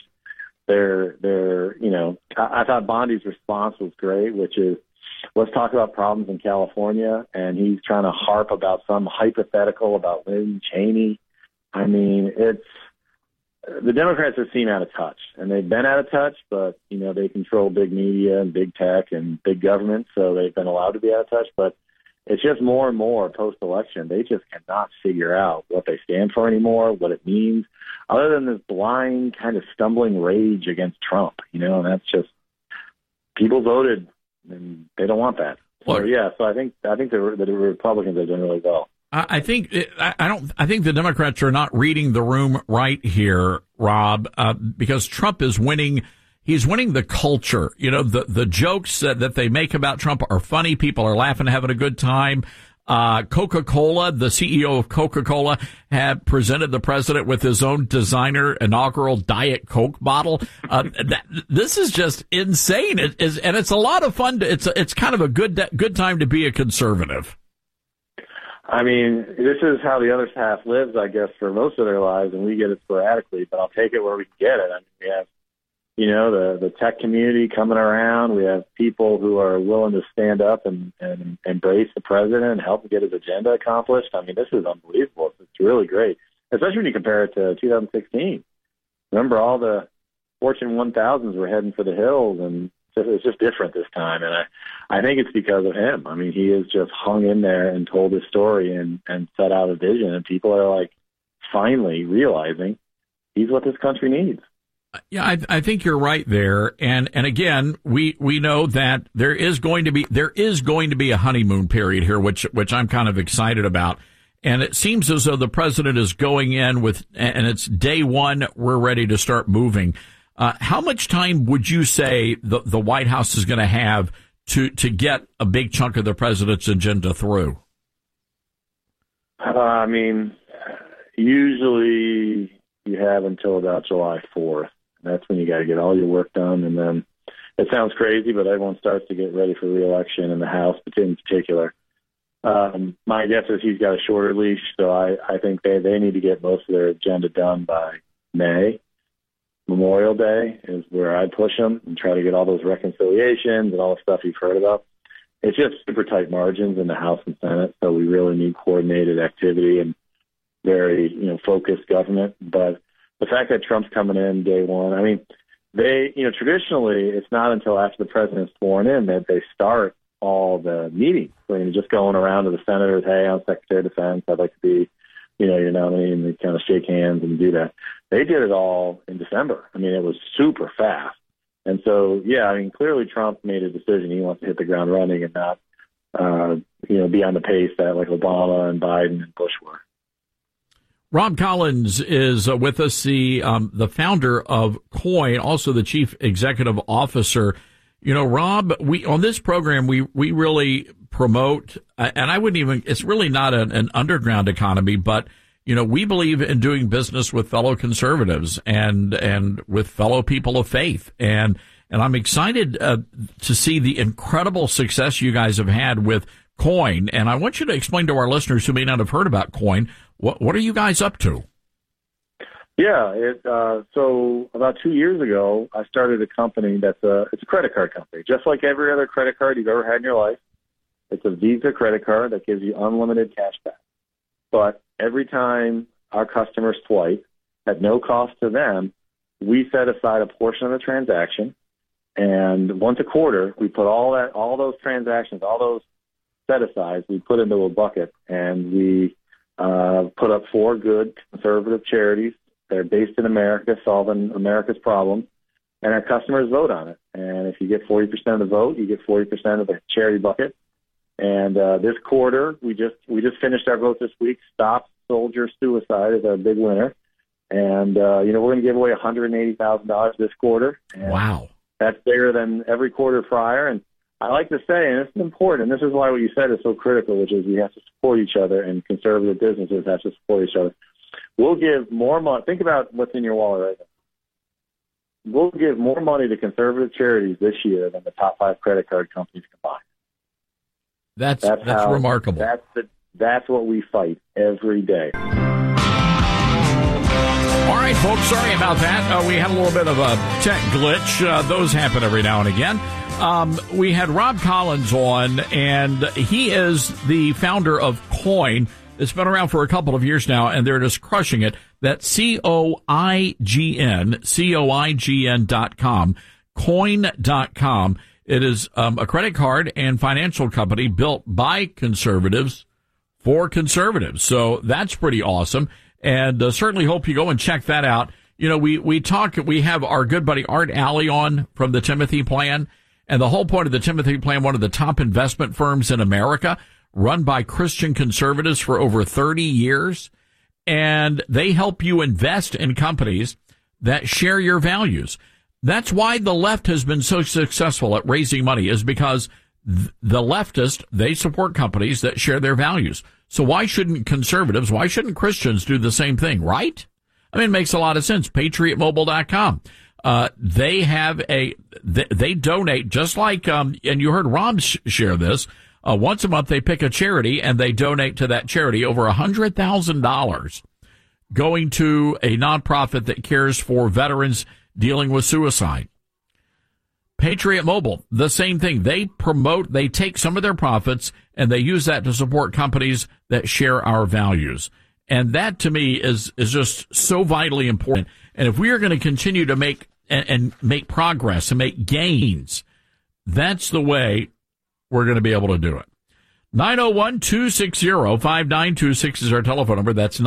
I thought Bondi's response was great, which is, let's talk about problems in California. And he's trying to harp about some hypothetical about Liz Cheney. I mean, the Democrats have seemed out of touch, and they've been out of touch, but, they control big media and big tech and big government, so they've been allowed to be out of touch. But it's just more and more post-election. They just cannot figure out what they stand for anymore, what it means, other than this blind kind of stumbling rage against Trump, and that's just, people voted, and they don't want that. So I think the Republicans are doing really well. I think the Democrats are not reading the room right here, Rob, because Trump is winning. He's winning the culture. The jokes that they make about Trump are funny. People are laughing, having a good time. Coca-Cola, the CEO of Coca-Cola, had presented the president with his own designer inaugural Diet Coke bottle. This is just insane. And it's a lot of fun. It's kind of a good time to be a conservative. I mean, this is how the other half lives, I guess, for most of their lives, and we get it sporadically, but I'll take it where we can get it. I mean, we have, the tech community coming around. We have people who are willing to stand up and embrace the president and help him get his agenda accomplished. I mean, this is unbelievable. It's really great, especially when you compare it to 2016. Remember, all the Fortune 1000s were heading for the hills, and it's just different this time. And I think it's because of him. I mean, he has just hung in there and told his story and set out a vision, and people are like finally realizing he's what this country needs. Yeah, I think you're right there. And again, we know that there is going to be a honeymoon period here, which I'm kind of excited about. And it seems as though the president is going in with, and it's day one, we're ready to start moving. How much time would you say the White House is going to have to get a big chunk of the president's agenda through? I mean, usually you have until about July 4th. That's when you got to get all your work done. And then it sounds crazy, but everyone starts to get ready for re-election in the House, but in particular. My guess is he's got a shorter leash, so I think they need to get most of their agenda done by May. Memorial Day is where I'd push them and try to get all those reconciliations and all the stuff you've heard about. It's just super tight margins in the House and Senate, so we really need coordinated activity and very, focused government. But the fact that Trump's coming in day one, I mean, they, traditionally it's not until after the president's sworn in that they start all the meetings. So just going around to the senators, hey, I'm Secretary of Defense, I'd like to be, your nominee, and they kind of shake hands and do that. They did it all in December. I mean, it was super fast. And so, clearly Trump made a decision. He wants to hit the ground running and not, be on the pace that like Obama and Biden and Bush were. Rob Collins is with us, the founder of Coin, also the chief executive officer. Rob, on this program, we really promote, and I wouldn't even, it's really not an underground economy, but, we believe in doing business with fellow conservatives and with fellow people of faith. And I'm excited to see the incredible success you guys have had with Coin. And I want you to explain to our listeners who may not have heard about Coin, what are you guys up to? Yeah, so about 2 years ago, I started a company it's a credit card company, just like every other credit card you've ever had in your life. It's a Visa credit card that gives you unlimited cash back. But every time our customers swipe, at no cost to them, we set aside a portion of the transaction, and once a quarter, we put all those transactions, all those set-asides, we put into a bucket, and we put up 4 good conservative charities. They're based in America, solving America's problems, and our customers vote on it. And if you get 40% of the vote, you get 40% of the charity bucket. And this quarter, we just finished our vote this week. Stop Soldier Suicide is our big winner, and we're going to give away $180,000 this quarter. And wow, that's bigger than every quarter prior. And I like to say, and this is important, and this is why what you said is so critical, which is we have to support each other, and conservative businesses have to support each other. We'll give more money. Think about what's in your wallet right now. We'll give more money to conservative charities this year than the top 5 credit card companies combined. That's remarkable. That's what we fight every day. All right, folks, sorry about that. We had a little bit of a tech glitch. Those happen every now and again. We had Rob Collins on, and he is the founder of Coin. It's been around for a couple of years now, and they're just crushing it. That's COIGN.com, coin.com. It is a credit card and financial company built by conservatives for conservatives. So that's pretty awesome. And certainly hope you go and check that out. We have our good buddy Art Alley on from the Timothy Plan. And the whole point of the Timothy Plan, one of the top investment firms in America, run by Christian conservatives for over 30 years. And they help you invest in companies that share your values. That's why the left has been so successful at raising money, is because the leftists, they support companies that share their values. So why shouldn't Christians do the same thing, right? I mean, it makes a lot of sense. PatriotMobile.com. They donate just like, and you heard Rob share this, once a month they pick a charity and they donate to that charity over $100,000 going to a nonprofit that cares for veterans dealing with suicide. Patriot Mobile, the same thing. They take some of their profits and they use that to support companies that share our values. And that to me is just so vitally important. And if we are going to continue to make progress and make gains, that's the way we're going to be able to do it. 901-260-5926 is our telephone number. That's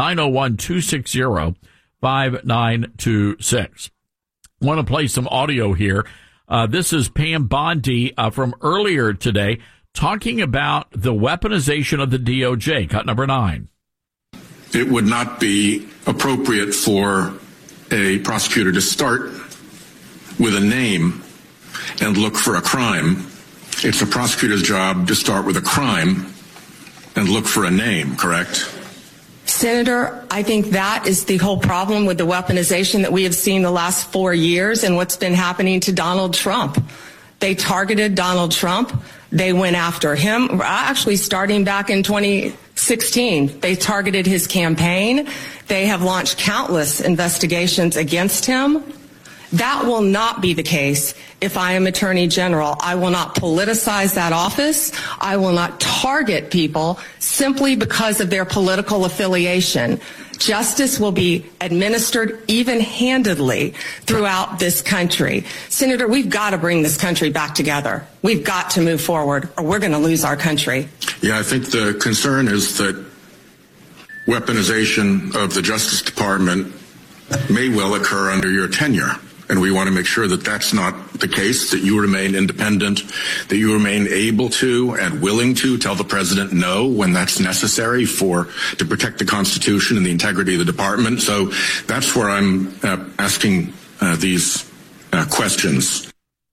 901-260-5926. Want to play some audio here. This is Pam Bondi from earlier today talking about the weaponization of the DOJ. Cut number 9. It would not be appropriate for a prosecutor to start with a name and look for a crime. It's a prosecutor's job to start with a crime and look for a name, correct? Senator, I think that is the whole problem with the weaponization that we have seen the last 4 years and what's been happening to Donald Trump. They targeted Donald Trump. They went after him, actually starting back in 2016. They targeted his campaign. They have launched countless investigations against him. That will not be the case if I am Attorney General. I will not politicize that office. I will not target people simply because of their political affiliation. Justice will be administered even-handedly throughout this country. Senator, we've got to bring this country back together. We've got to move forward, or we're going to lose our country. Yeah, I think the concern is that weaponization of the Justice Department may well occur under your tenure. And we want to make sure that that's not the case, that you remain independent, that you remain able to and willing to tell the president no when that's necessary to protect the Constitution and the integrity of the department. So that's where I'm asking these questions.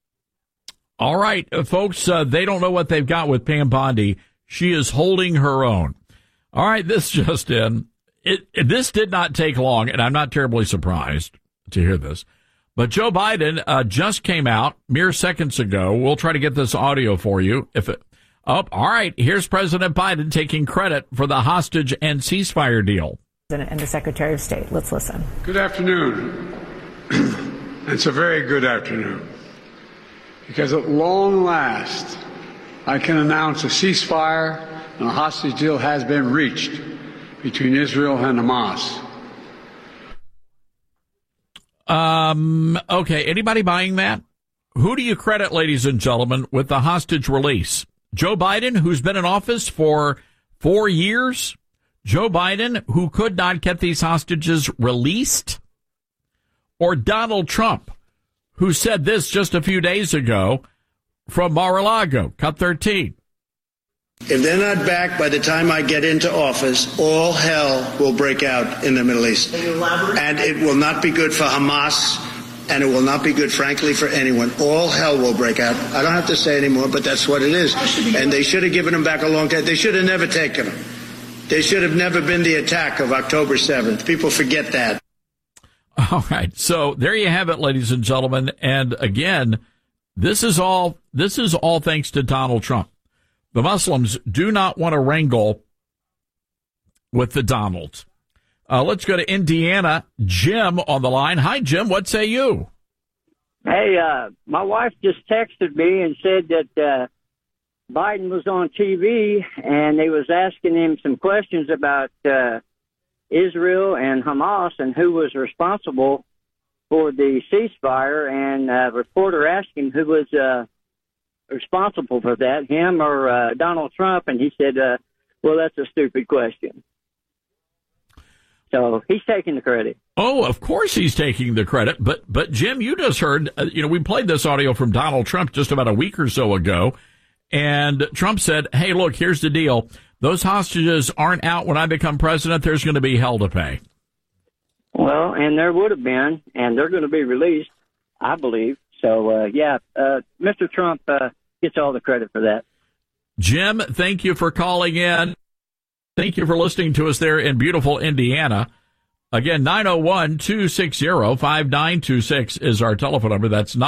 All right, folks, they don't know what they've got with Pam Bondi. She is holding her own. All right, this just in. This did not take long, and I'm not terribly surprised to hear this. But Joe Biden just came out mere seconds ago. We'll try to get this audio for you. All right. Here's President Biden taking credit for the hostage and ceasefire deal. And the Secretary of State. Let's listen. Good afternoon. It's a very good afternoon. Because at long last, I can announce a ceasefire and a hostage deal has been reached between Israel and Hamas. Okay. Anybody buying that? Who do you credit, ladies and gentlemen, with the hostage release? Joe Biden, who's been in office for 4 years? Joe Biden, who could not get these hostages released? Or Donald Trump, who said this just a few days ago from Mar-a-Lago, cut 13. If they're not back by the time I get into office, all hell will break out in the Middle East. And it will not be good for Hamas, and it will not be good, frankly, for anyone. All hell will break out. I don't have to say anymore, but that's what it is. And they should have given them back a long time. They should have never taken them. They should have never been the attack of October 7th. People forget that. All right. So there you have it, ladies and gentlemen. And again, this is all thanks to Donald Trump. The Muslims do not want to wrangle with the Donalds. Let's go to Indiana. Jim on the line. Hi, Jim. What say you? Hey, my wife just texted me and said that Biden was on TV and they was asking him some questions about Israel and Hamas and who was responsible for the ceasefire. And a reporter asked him who was responsible for that, him or Donald Trump, and he said, well, that's a stupid question. So he's taking the credit. Oh, of course he's taking the credit. But Jim, you just heard, we played this audio from Donald Trump just about a week or so ago, and Trump said, hey, look, here's the deal. Those hostages aren't out when I become president. There's going to be hell to pay. Well, and there would have been, and they're going to be released, I believe. So, Mr. Trump gets all the credit for that. Jim, thank you for calling in. Thank you for listening to us there in beautiful Indiana. Again, 901-260-5926 is our telephone number. That's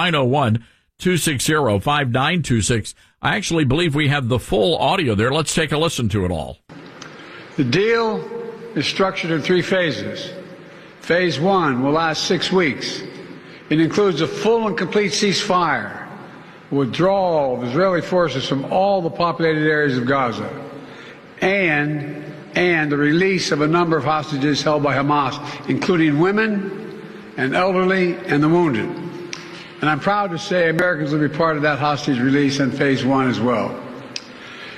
901-260-5926. I actually believe we have the full audio there. Let's take a listen to it all. The deal is structured in 3 phases. Phase 1 will last 6 weeks. It includes a full and complete ceasefire, withdrawal of Israeli forces from all the populated areas of Gaza, and the release of a number of hostages held by Hamas, including women and elderly and the wounded. And I'm proud to say Americans will be part of that hostage release in phase 1 as well.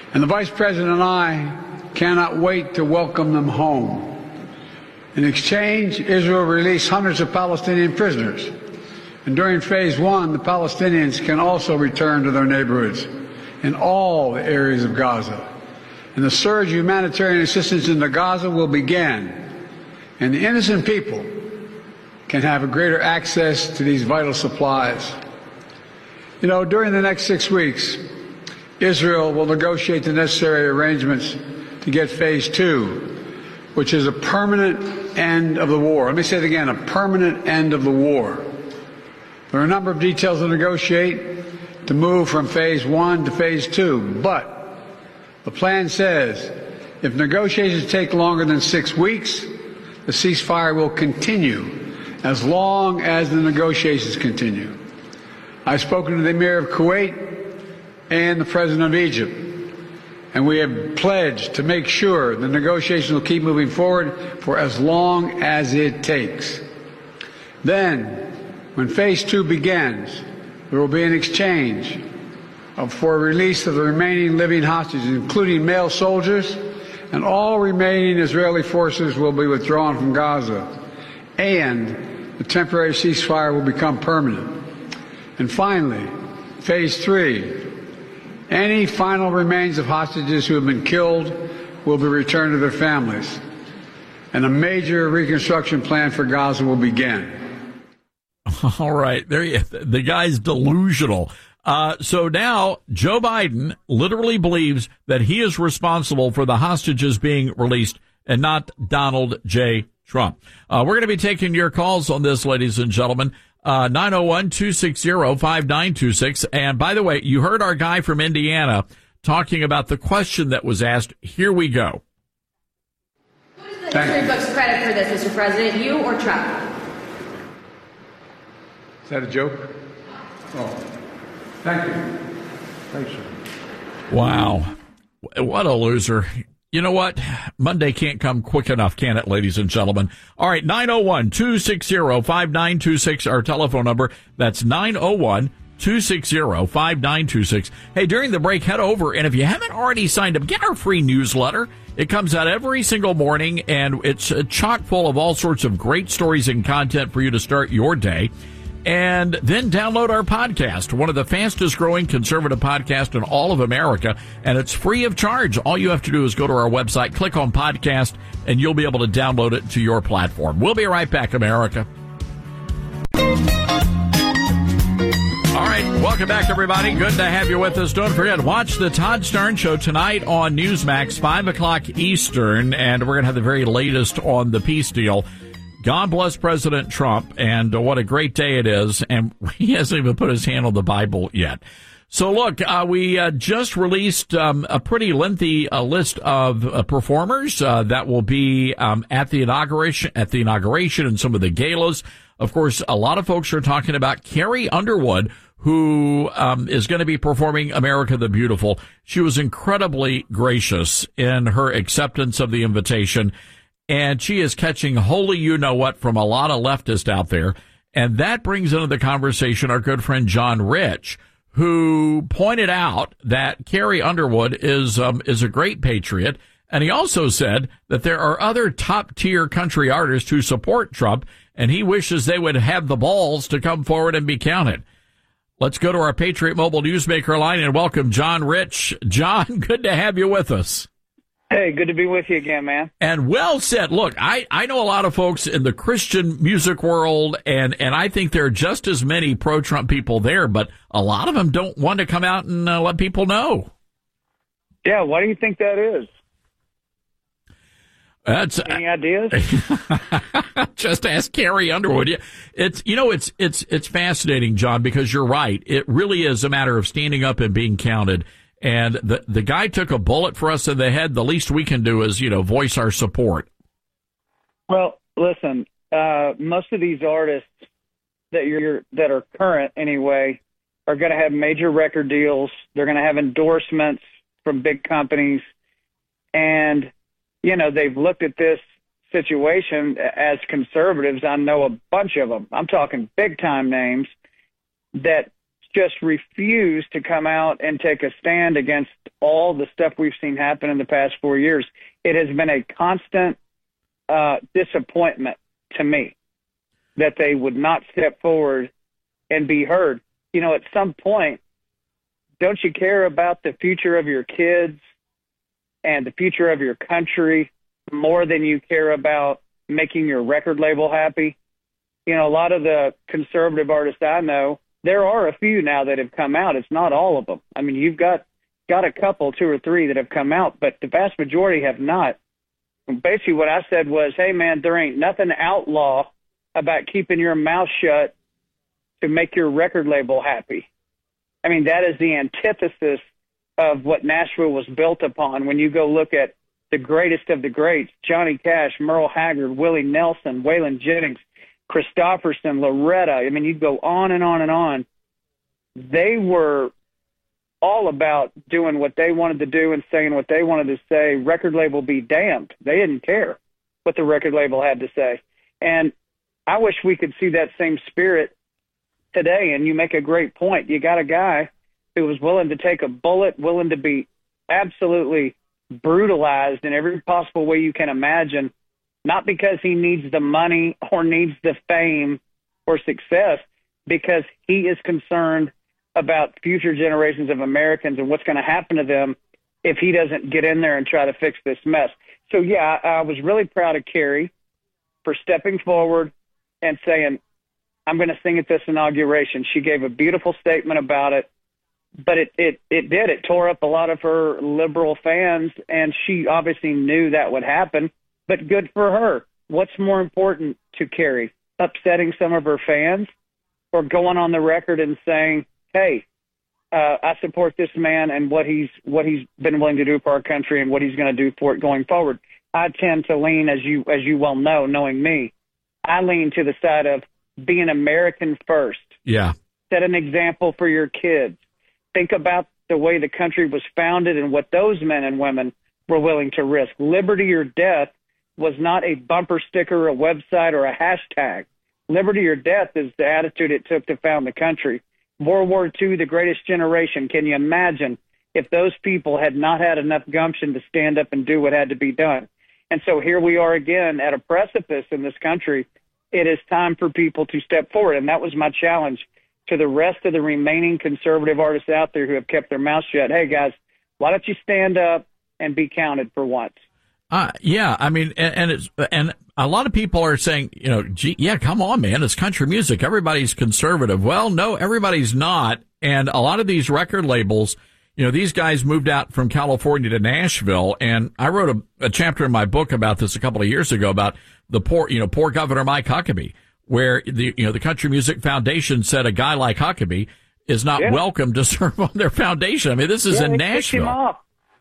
And the Vice President and I cannot wait to welcome them home. In exchange, Israel released hundreds of Palestinian prisoners. And during phase one, the Palestinians can also return to their neighborhoods in all the areas of Gaza. And the surge of humanitarian assistance into Gaza will begin. And the innocent people can have a greater access to these vital supplies. You know, during the next 6 weeks, Israel will negotiate the necessary arrangements to get phase two, which is a permanent end of the war. Let me say it again, a permanent end of the war. There are a number of details to negotiate to move from phase one to phase two, but the plan says if negotiations take longer than 6 weeks, the ceasefire will continue as long as the negotiations continue. I've spoken to the Emir of Kuwait and the President of Egypt, and we have pledged to make sure the negotiations will keep moving forward for as long as it takes. Then, when phase two begins, there will be an exchange for release of the remaining living hostages, including male soldiers, and all remaining Israeli forces will be withdrawn from Gaza, and the temporary ceasefire will become permanent. And finally, phase three, any final remains of hostages who have been killed will be returned to their families, and a major reconstruction plan for Gaza will begin. All right, the guy's delusional. So now Joe Biden literally believes that he is responsible for the hostages being released and not Donald J. Trump. We're going to be taking your calls on this, ladies and gentlemen. 901-260-5926. And by the way, you heard our guy from Indiana talking about the question that was asked. Here we go. Who does the history books credit for this, Mr. President, you or Trump? Is that a joke? Oh, thank you. Thanks, sir. Wow. What a loser. You know what? Monday can't come quick enough, can it, ladies and gentlemen? All right, 901-260-5926, our telephone number. That's 901-260-5926. Hey, during the break, head over, and if you haven't already signed up, get our free newsletter. It comes out every single morning, and it's chock full of all sorts of great stories and content for you to start your day. And then download our podcast, one of the fastest growing conservative podcasts in all of America, and it's free of charge. All you have to do is go to our website, click on podcast, and you'll be able to download it to your platform. We'll be right back, America. All right, welcome back, everybody. Good to have you with us. Don't forget, watch the Todd Starnes Show tonight on Newsmax, 5 o'clock Eastern, and we're going to have the very latest on the peace deal. God bless President Trump, and what a great day it is, and he hasn't even put his hand on the Bible yet. So look, we just released a pretty lengthy list of performers that will be at the inauguration and some of the galas. Of course, a lot of folks are talking about Carrie Underwood, who is going to be performing America the Beautiful. She was incredibly gracious in her acceptance of the invitation. And she is catching holy you-know-what from a lot of leftists out there. And that brings into the conversation our good friend John Rich, who pointed out that Carrie Underwood is a great patriot. And he also said that there are other top-tier country artists who support Trump, and he wishes they would have the balls to come forward and be counted. Let's go to our Patriot Mobile Newsmaker line and welcome John Rich. John, good to have you with us. Hey, good to be with you again, man. And well said. Look, I know a lot of folks in the Christian music world, and I think there are just as many pro-Trump people there, but a lot of them don't want to come out and let people know. Yeah, why do you think that is? That's any ideas? Just ask Carrie Underwood. It's fascinating, John, because you're right. It really is a matter of standing up and being counted. And the guy took a bullet for us in the head. The least we can do is, voice our support. Well, listen, most of these artists that are current anyway are going to have major record deals. They're going to have endorsements from big companies. And, they've looked at this situation as conservatives. I know a bunch of them. I'm talking big time names that just refuse to come out and take a stand against all the stuff we've seen happen in the past 4 years. It has been a constant disappointment to me that they would not step forward and be heard. You know, at some point, don't you care about the future of your kids and the future of your country more than you care about making your record label happy? You know, a lot of the conservative artists I know, there are a few now that have come out. It's not all of them. I mean, you've got a couple, 2 or 3 that have come out, but the vast majority have not. And basically what I said was, hey, man, there ain't nothing outlaw about keeping your mouth shut to make your record label happy. I mean, that is the antithesis of what Nashville was built upon. When you go look at the greatest of the greats, Johnny Cash, Merle Haggard, Willie Nelson, Waylon Jennings, Christopherson, Loretta, I mean, you'd go on and on and on. They were all about doing what they wanted to do and saying what they wanted to say. Record label be damned. They didn't care what the record label had to say. And I wish we could see that same spirit today. And you make a great point. You got a guy who was willing to take a bullet, willing to be absolutely brutalized in every possible way you can imagine, not because he needs the money or needs the fame or success, because he is concerned about future generations of Americans and what's going to happen to them if he doesn't get in there and try to fix this mess. So, yeah, I was really proud of Carrie for stepping forward and saying, I'm going to sing at this inauguration. She gave a beautiful statement about it, but it tore up a lot of her liberal fans, and she obviously knew that would happen, but good for her. What's more important to Carrie, upsetting some of her fans or going on the record and saying, hey, I support this man and what he's been willing to do for our country and what he's going to do for it going forward? I tend to lean, as you well know, knowing me, I lean to the side of being American first. Yeah. Set an example for your kids. Think about the way the country was founded and what those men and women were willing to risk. Liberty or death was not a bumper sticker, a website, or a hashtag. Liberty or death is the attitude it took to found the country. World War II, the greatest generation. Can you imagine if those people had not had enough gumption to stand up and do what had to be done? And so here we are again at a precipice in this country. It is time for people to step forward. And that was my challenge to the rest of the remaining conservative artists out there who have kept their mouths shut. Hey, guys, why don't you stand up and be counted for once? Yeah, I mean, and a lot of people are saying, you know, gee, yeah, come on, man, it's country music. Everybody's conservative. Well, no, everybody's not. And a lot of these record labels, you know, these guys moved out from California to Nashville. And I wrote a chapter in my book about this a couple of years ago about the poor Governor Mike Huckabee, where the Country Music Foundation said a guy like Huckabee is not welcome to serve on their foundation. I mean, this is in Nashville. Kicked him off.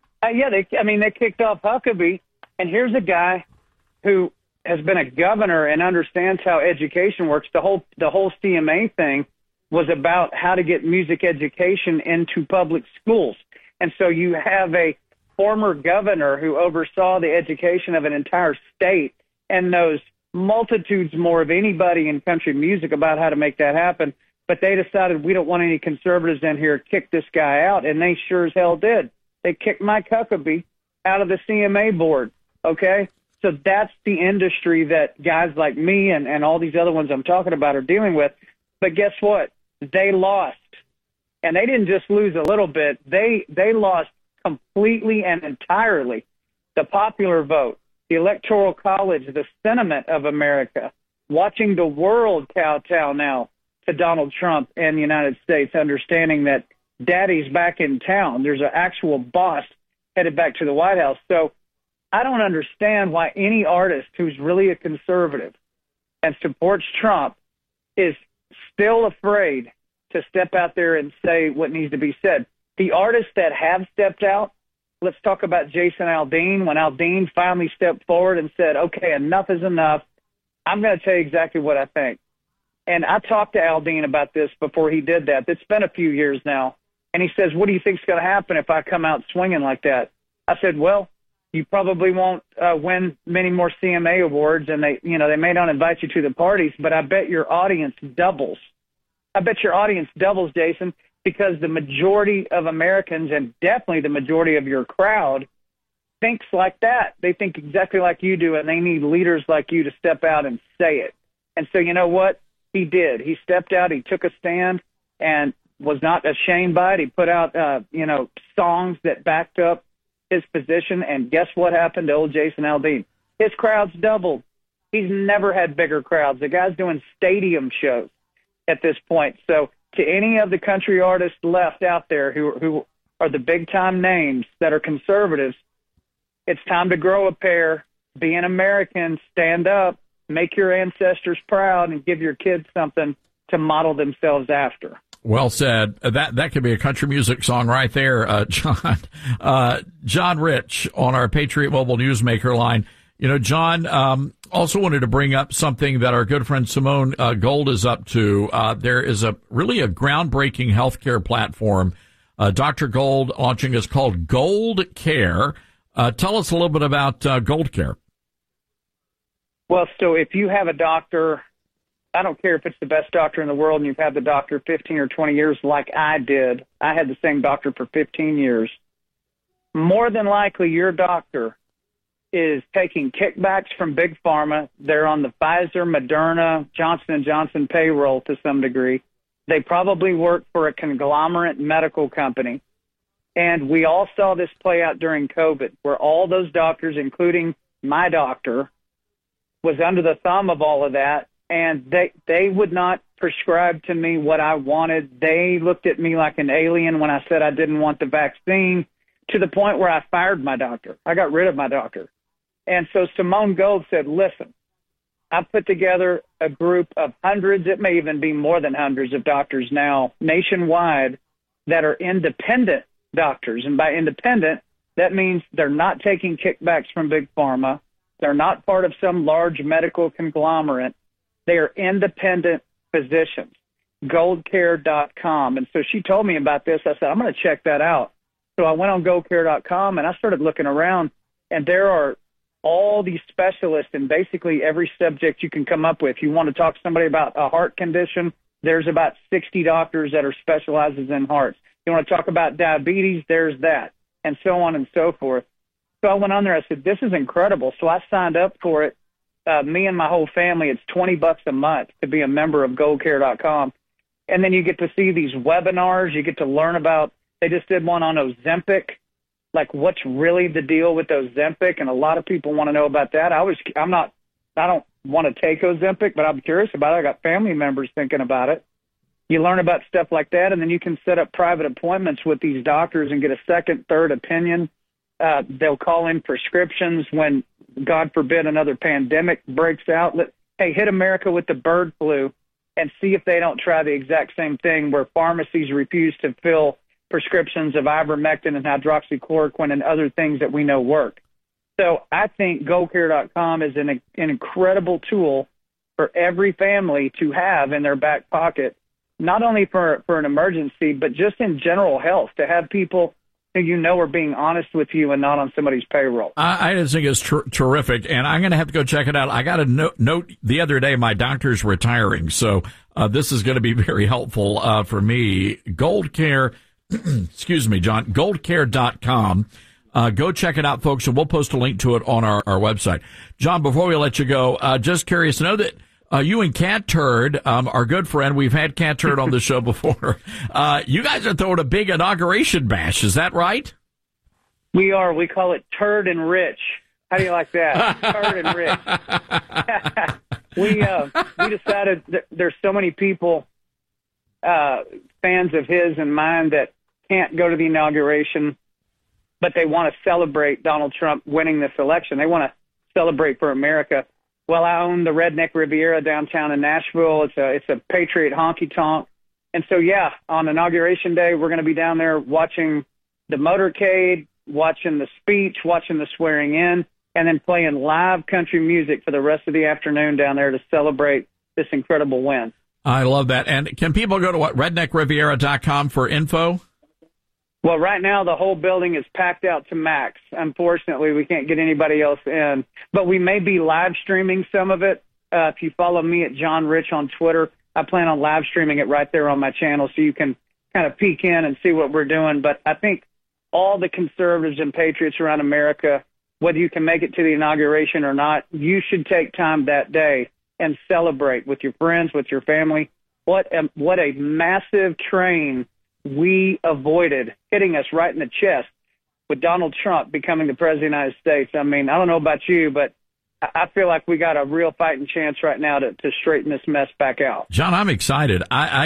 They kicked off Huckabee. And here's a guy who has been a governor and understands how education works. The whole CMA thing was about how to get music education into public schools. And so you have a former governor who oversaw the education of an entire state and knows multitudes more of anybody in country music about how to make that happen. But they decided we don't want any conservatives in here, kick this guy out, and they sure as hell did. They kicked Mike Huckabee out of the CMA board. Okay, so that's the industry that guys like me and all these other ones I'm talking about are dealing with. But guess what? They lost. And they didn't just lose a little bit. They lost completely and entirely. The popular vote, the Electoral College, the sentiment of America, watching the world kowtow now to Donald Trump and the United States, understanding that daddy's back in town. There's an actual boss headed back to the White House. So I don't understand why any artist who's really a conservative and supports Trump is still afraid to step out there and say what needs to be said. The artists that have stepped out, let's talk about Jason Aldean. When Aldean finally stepped forward and said, okay, enough is enough, I'm going to tell you exactly what I think. And I talked to Aldean about this before he did that. It's been a few years now. And he says, what do you think is going to happen if I come out swinging like that? I said, well, you probably won't win many more CMA awards, and they may not invite you to the parties, but I bet your audience doubles I bet your audience doubles, Jason, because the majority of Americans, and definitely the majority of your crowd, thinks like that. They think exactly like you do, and they need leaders like you to step out and say it. And so you know what? He did. He stepped out. He took a stand and was not ashamed by it. He put out, songs that backed up his position. And guess what happened to old Jason Aldean? His crowd's doubled. He's never had bigger crowds. The guy's doing stadium shows at this point. So to any of the country artists left out there who are the big-time names that are conservatives, it's time to grow a pair, be an American, stand up, make your ancestors proud, and give your kids something to model themselves after. Well said. That could be a country music song right there, John. John Rich on our Patriot Mobile Newsmaker line. You know, John, also wanted to bring up something that our good friend Simone Gold is up to. There is really a groundbreaking healthcare platform. Dr. Gold launching is called Gold Care. Tell us a little bit about Gold Care. Well, so if you have a doctor, I don't care if it's the best doctor in the world and you've had the doctor 15 or 20 years like I did. I had the same doctor for 15 years. More than likely, your doctor is taking kickbacks from Big Pharma. They're on the Pfizer, Moderna, Johnson & Johnson payroll to some degree. They probably work for a conglomerate medical company. And we all saw this play out during COVID, where all those doctors, including my doctor, was under the thumb of all of that. And they would not prescribe to me what I wanted. They looked at me like an alien when I said I didn't want the vaccine, to the point where I fired my doctor. I got rid of my doctor. And so Simone Gold said, listen, I put together a group of hundreds, it may even be more than hundreds of doctors now nationwide that are independent doctors. And by independent, that means they're not taking kickbacks from Big Pharma. They're not part of some large medical conglomerate. They are independent physicians, goldcare.com. And so she told me about this. I said, I'm going to check that out. So I went on goldcare.com and I started looking around, and there are all these specialists in basically every subject you can come up with. You want to talk to somebody about a heart condition, there's about 60 doctors that are specializes in hearts. You want to talk about diabetes, there's that, and so on and so forth. So I went on there. I said, this is incredible. So I signed up for it. Me and my whole family, it's $20 a month to be a member of goldcare.com. And then you get to see these webinars. You get to learn about, they just did one on Ozempic, like what's really the deal with Ozempic. And a lot of people want to know about that. I don't want to take Ozempic, but I'm curious about it. I got family members thinking about it. You learn about stuff like that, and then you can set up private appointments with these doctors and get a second, third opinion. They'll call in prescriptions when, God forbid, another pandemic breaks out. Hey, hit America with the bird flu and see if they don't try the exact same thing where pharmacies refuse to fill prescriptions of ivermectin and hydroxychloroquine and other things that we know work. So I think goldcare.com is an incredible tool for every family to have in their back pocket, not only for an emergency, but just in general health, to have people who you know are being honest with you and not on somebody's payroll. I just think it's terrific, and I'm going to have to go check it out. I got a note the other day, my doctor's retiring, so this is going to be very helpful for me. Goldcare, excuse me, John, goldcare.com. Go check it out, folks, and we'll post a link to it on our website. John, before we let you go, just curious to know that you and Cat Turd, our good friend, we've had Cat Turd on the show before. You guys are throwing a big inauguration bash. Is that right? We are. We call it Turd and Rich. How do you like that? Turd and Rich. We decided that there's so many people, fans of his and mine, that can't go to the inauguration, but they want to celebrate Donald Trump winning this election. They want to celebrate for America. Well, I own the Redneck Riviera downtown in Nashville. It's a Patriot honky tonk. And so, yeah, on Inauguration Day, we're going to be down there watching the motorcade, watching the speech, watching the swearing in, and then playing live country music for the rest of the afternoon down there to celebrate this incredible win. I love that. And can people go to redneckriviera.com for info? Well, right now, the whole building is packed out to max. Unfortunately, we can't get anybody else in. But we may be live streaming some of it. If you follow me at John Rich on Twitter, I plan on live streaming it right there on my channel so you can kind of peek in and see what we're doing. But I think all the conservatives and patriots around America, whether you can make it to the inauguration or not, you should take time that day and celebrate with your friends, with your family. What a massive train we avoided hitting us right in the chest with Donald Trump becoming the president of the United States. I mean, I don't know about you, but I feel like we got a real fighting chance right now to straighten this mess back out. John, I'm excited.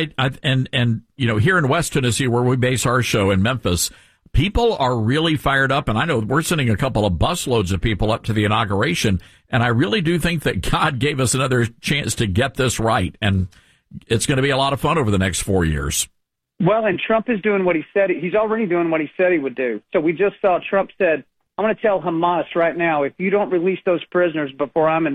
And you know, here in West Tennessee, where we base our show in Memphis, people are really fired up, and I know we're sending a couple of busloads of people up to the inauguration, and I really do think that God gave us another chance to get this right, and it's going to be a lot of fun over the next 4 years. Well, and Trump is doing what he said. He's already doing what he said he would do. So we just saw Trump said, I'm going to tell Hamas right now, if you don't release those prisoners before I'm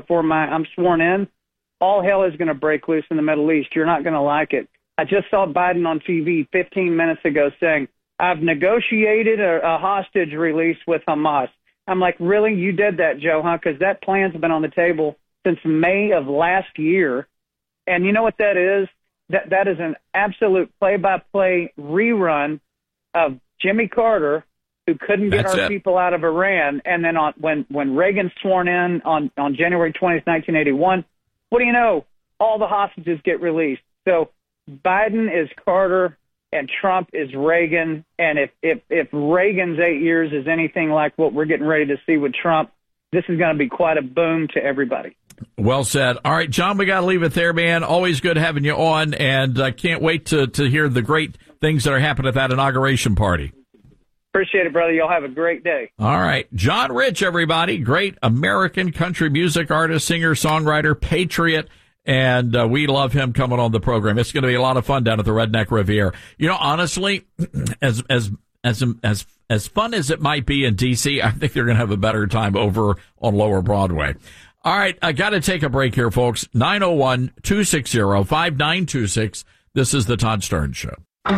sworn in, all hell is going to break loose in the Middle East. You're not going to like it. I just saw Biden on TV 15 minutes ago saying, I've negotiated a hostage release with Hamas. I'm like, really? You did that, Joe, huh? Because that plan's been on the table since May of last year. And you know what that is? That is an absolute play-by-play rerun of Jimmy Carter, who couldn't get our people out of Iran. And then when Reagan sworn in on January 20th, 1981, what do you know? All the hostages get released. So Biden is Carter and Trump is Reagan. And if Reagan's 8 years is anything like what we're getting ready to see with Trump, this is going to be quite a boom to everybody. Well said. All right, John, we got to leave it there, man. Always good having you on, and I can't wait to hear the great things that are happening at that inauguration party. Appreciate it, brother. Y'all have a great day. All right. John Rich, everybody. Great American country music artist, singer, songwriter, patriot, and we love him coming on the program. It's going to be a lot of fun down at the Redneck Riviera. You know, honestly, as fun as it might be in D.C., I think they're going to have a better time over on Lower Broadway. All right, I got to take a break here, folks. 901-260-5926. This is the Todd Starnes Show. All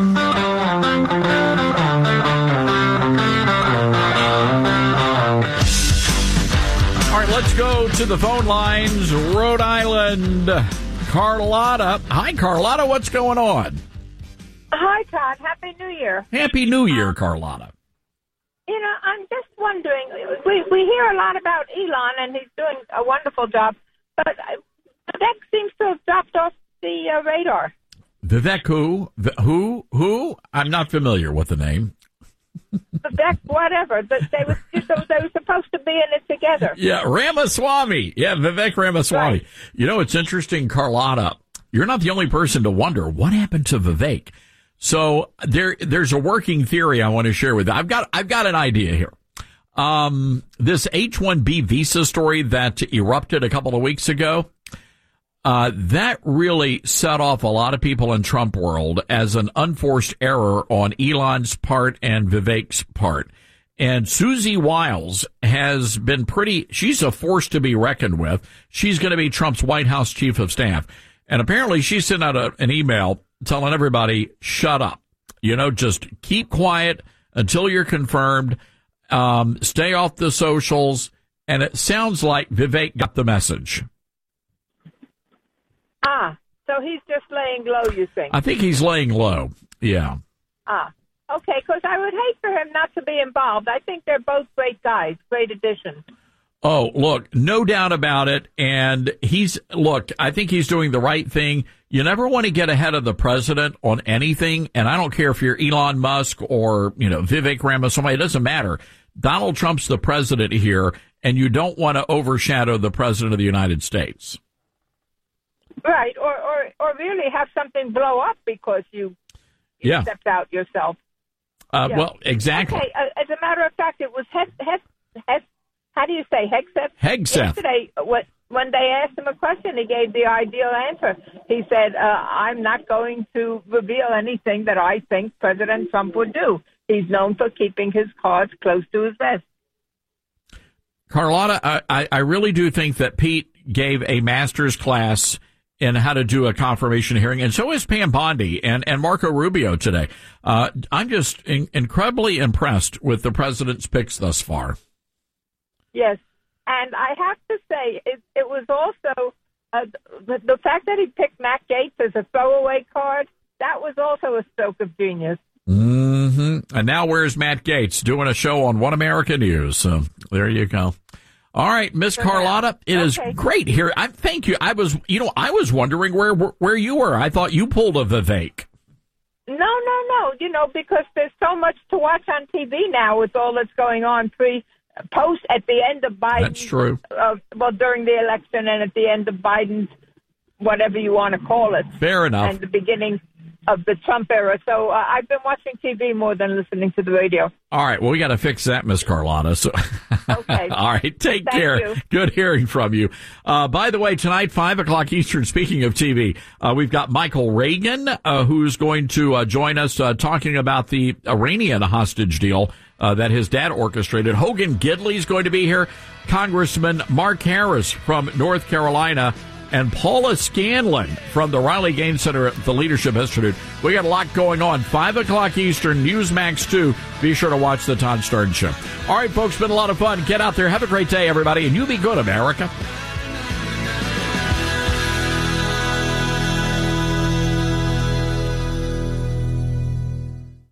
right, let's go to the phone lines. Rhode Island, Carlotta. Hi, Carlotta. What's going on? Hi, Todd. Happy New Year. Happy New Year, Carlotta. You know, I'm just wondering, we hear a lot about Elon, and he's doing a wonderful job, but Vivek seems to have dropped off the radar. Vivek who? Who? I'm not familiar with the name. Vivek whatever. They were supposed to be in it together. Yeah, Ramaswamy. Yeah, Vivek Ramaswamy. Right. You know, it's interesting, Carlotta. You're not the only person to wonder what happened to Vivek. So there's a working theory I want to share with you. I've got an idea here. This H-1B visa story that erupted a couple of weeks ago, that really set off a lot of people in Trump world as an unforced error on Elon's part and Vivek's part. And Susie Wiles has been she's a force to be reckoned with. She's going to be Trump's White House chief of staff. And apparently she sent out an email telling everybody, shut up. You know, just keep quiet until you're confirmed. Stay off the socials. And it sounds like Vivek got the message. So he's just laying low, you think? I think he's laying low, yeah. Okay, because I would hate for him not to be involved. I think they're both great guys, great additions. Oh, look, no doubt about it. And I think he's doing the right thing. You never want to get ahead of the president on anything. And I don't care if you're Elon Musk or, Vivek Ramaswamy. It doesn't matter. Donald Trump's the president here, and you don't want to overshadow the president of the United States. Right. Or really have something blow up because you stepped out yourself. Well, exactly. Okay. As a matter of fact, it was how do you say Hegseth? Hegseth. Yesterday, when they asked him a question, he gave the ideal answer. He said, I'm not going to reveal anything that I think President Trump would do. He's known for keeping his cards close to his vest. Carlotta, I really do think that Pete gave a master's class in how to do a confirmation hearing, and so is Pam Bondi and Marco Rubio today. I'm just incredibly impressed with the president's picks thus far. Yes, and I have to say, it was also the fact that he picked Matt Gaetz as a throwaway card, that was also a stroke of genius. Mm-hmm. And now where's Matt Gaetz doing a show on One America News? So there you go. All right, Miss Carlotta, it is great here. Thank you. I was wondering where you were. I thought you pulled a Vivek. No. Because there's so much to watch on TV now with all that's going on post at the end of Biden. That's true. During the election and at the end of Biden's, whatever you want to call it. Fair enough. And the beginning of the Trump era. So I've been watching TV more than listening to the radio. All right. Well, we got to fix that, Miss Carlotta. So, okay. All right. Take care. You. Good hearing from you. By the way, tonight, 5:00 Eastern, speaking of TV, we've got Michael Reagan, who's going to join us talking about the Iranian hostage deal that his dad orchestrated. Hogan Gidley's going to be here. Congressman Mark Harris from North Carolina. And Paula Scanlon from the Riley Gaines Center at the Leadership Institute. We got a lot going on. 5:00 Eastern, Newsmax 2. Be sure to watch the Todd Starnes Show. All right, folks, been a lot of fun. Get out there. Have a great day, everybody. And you be good, America.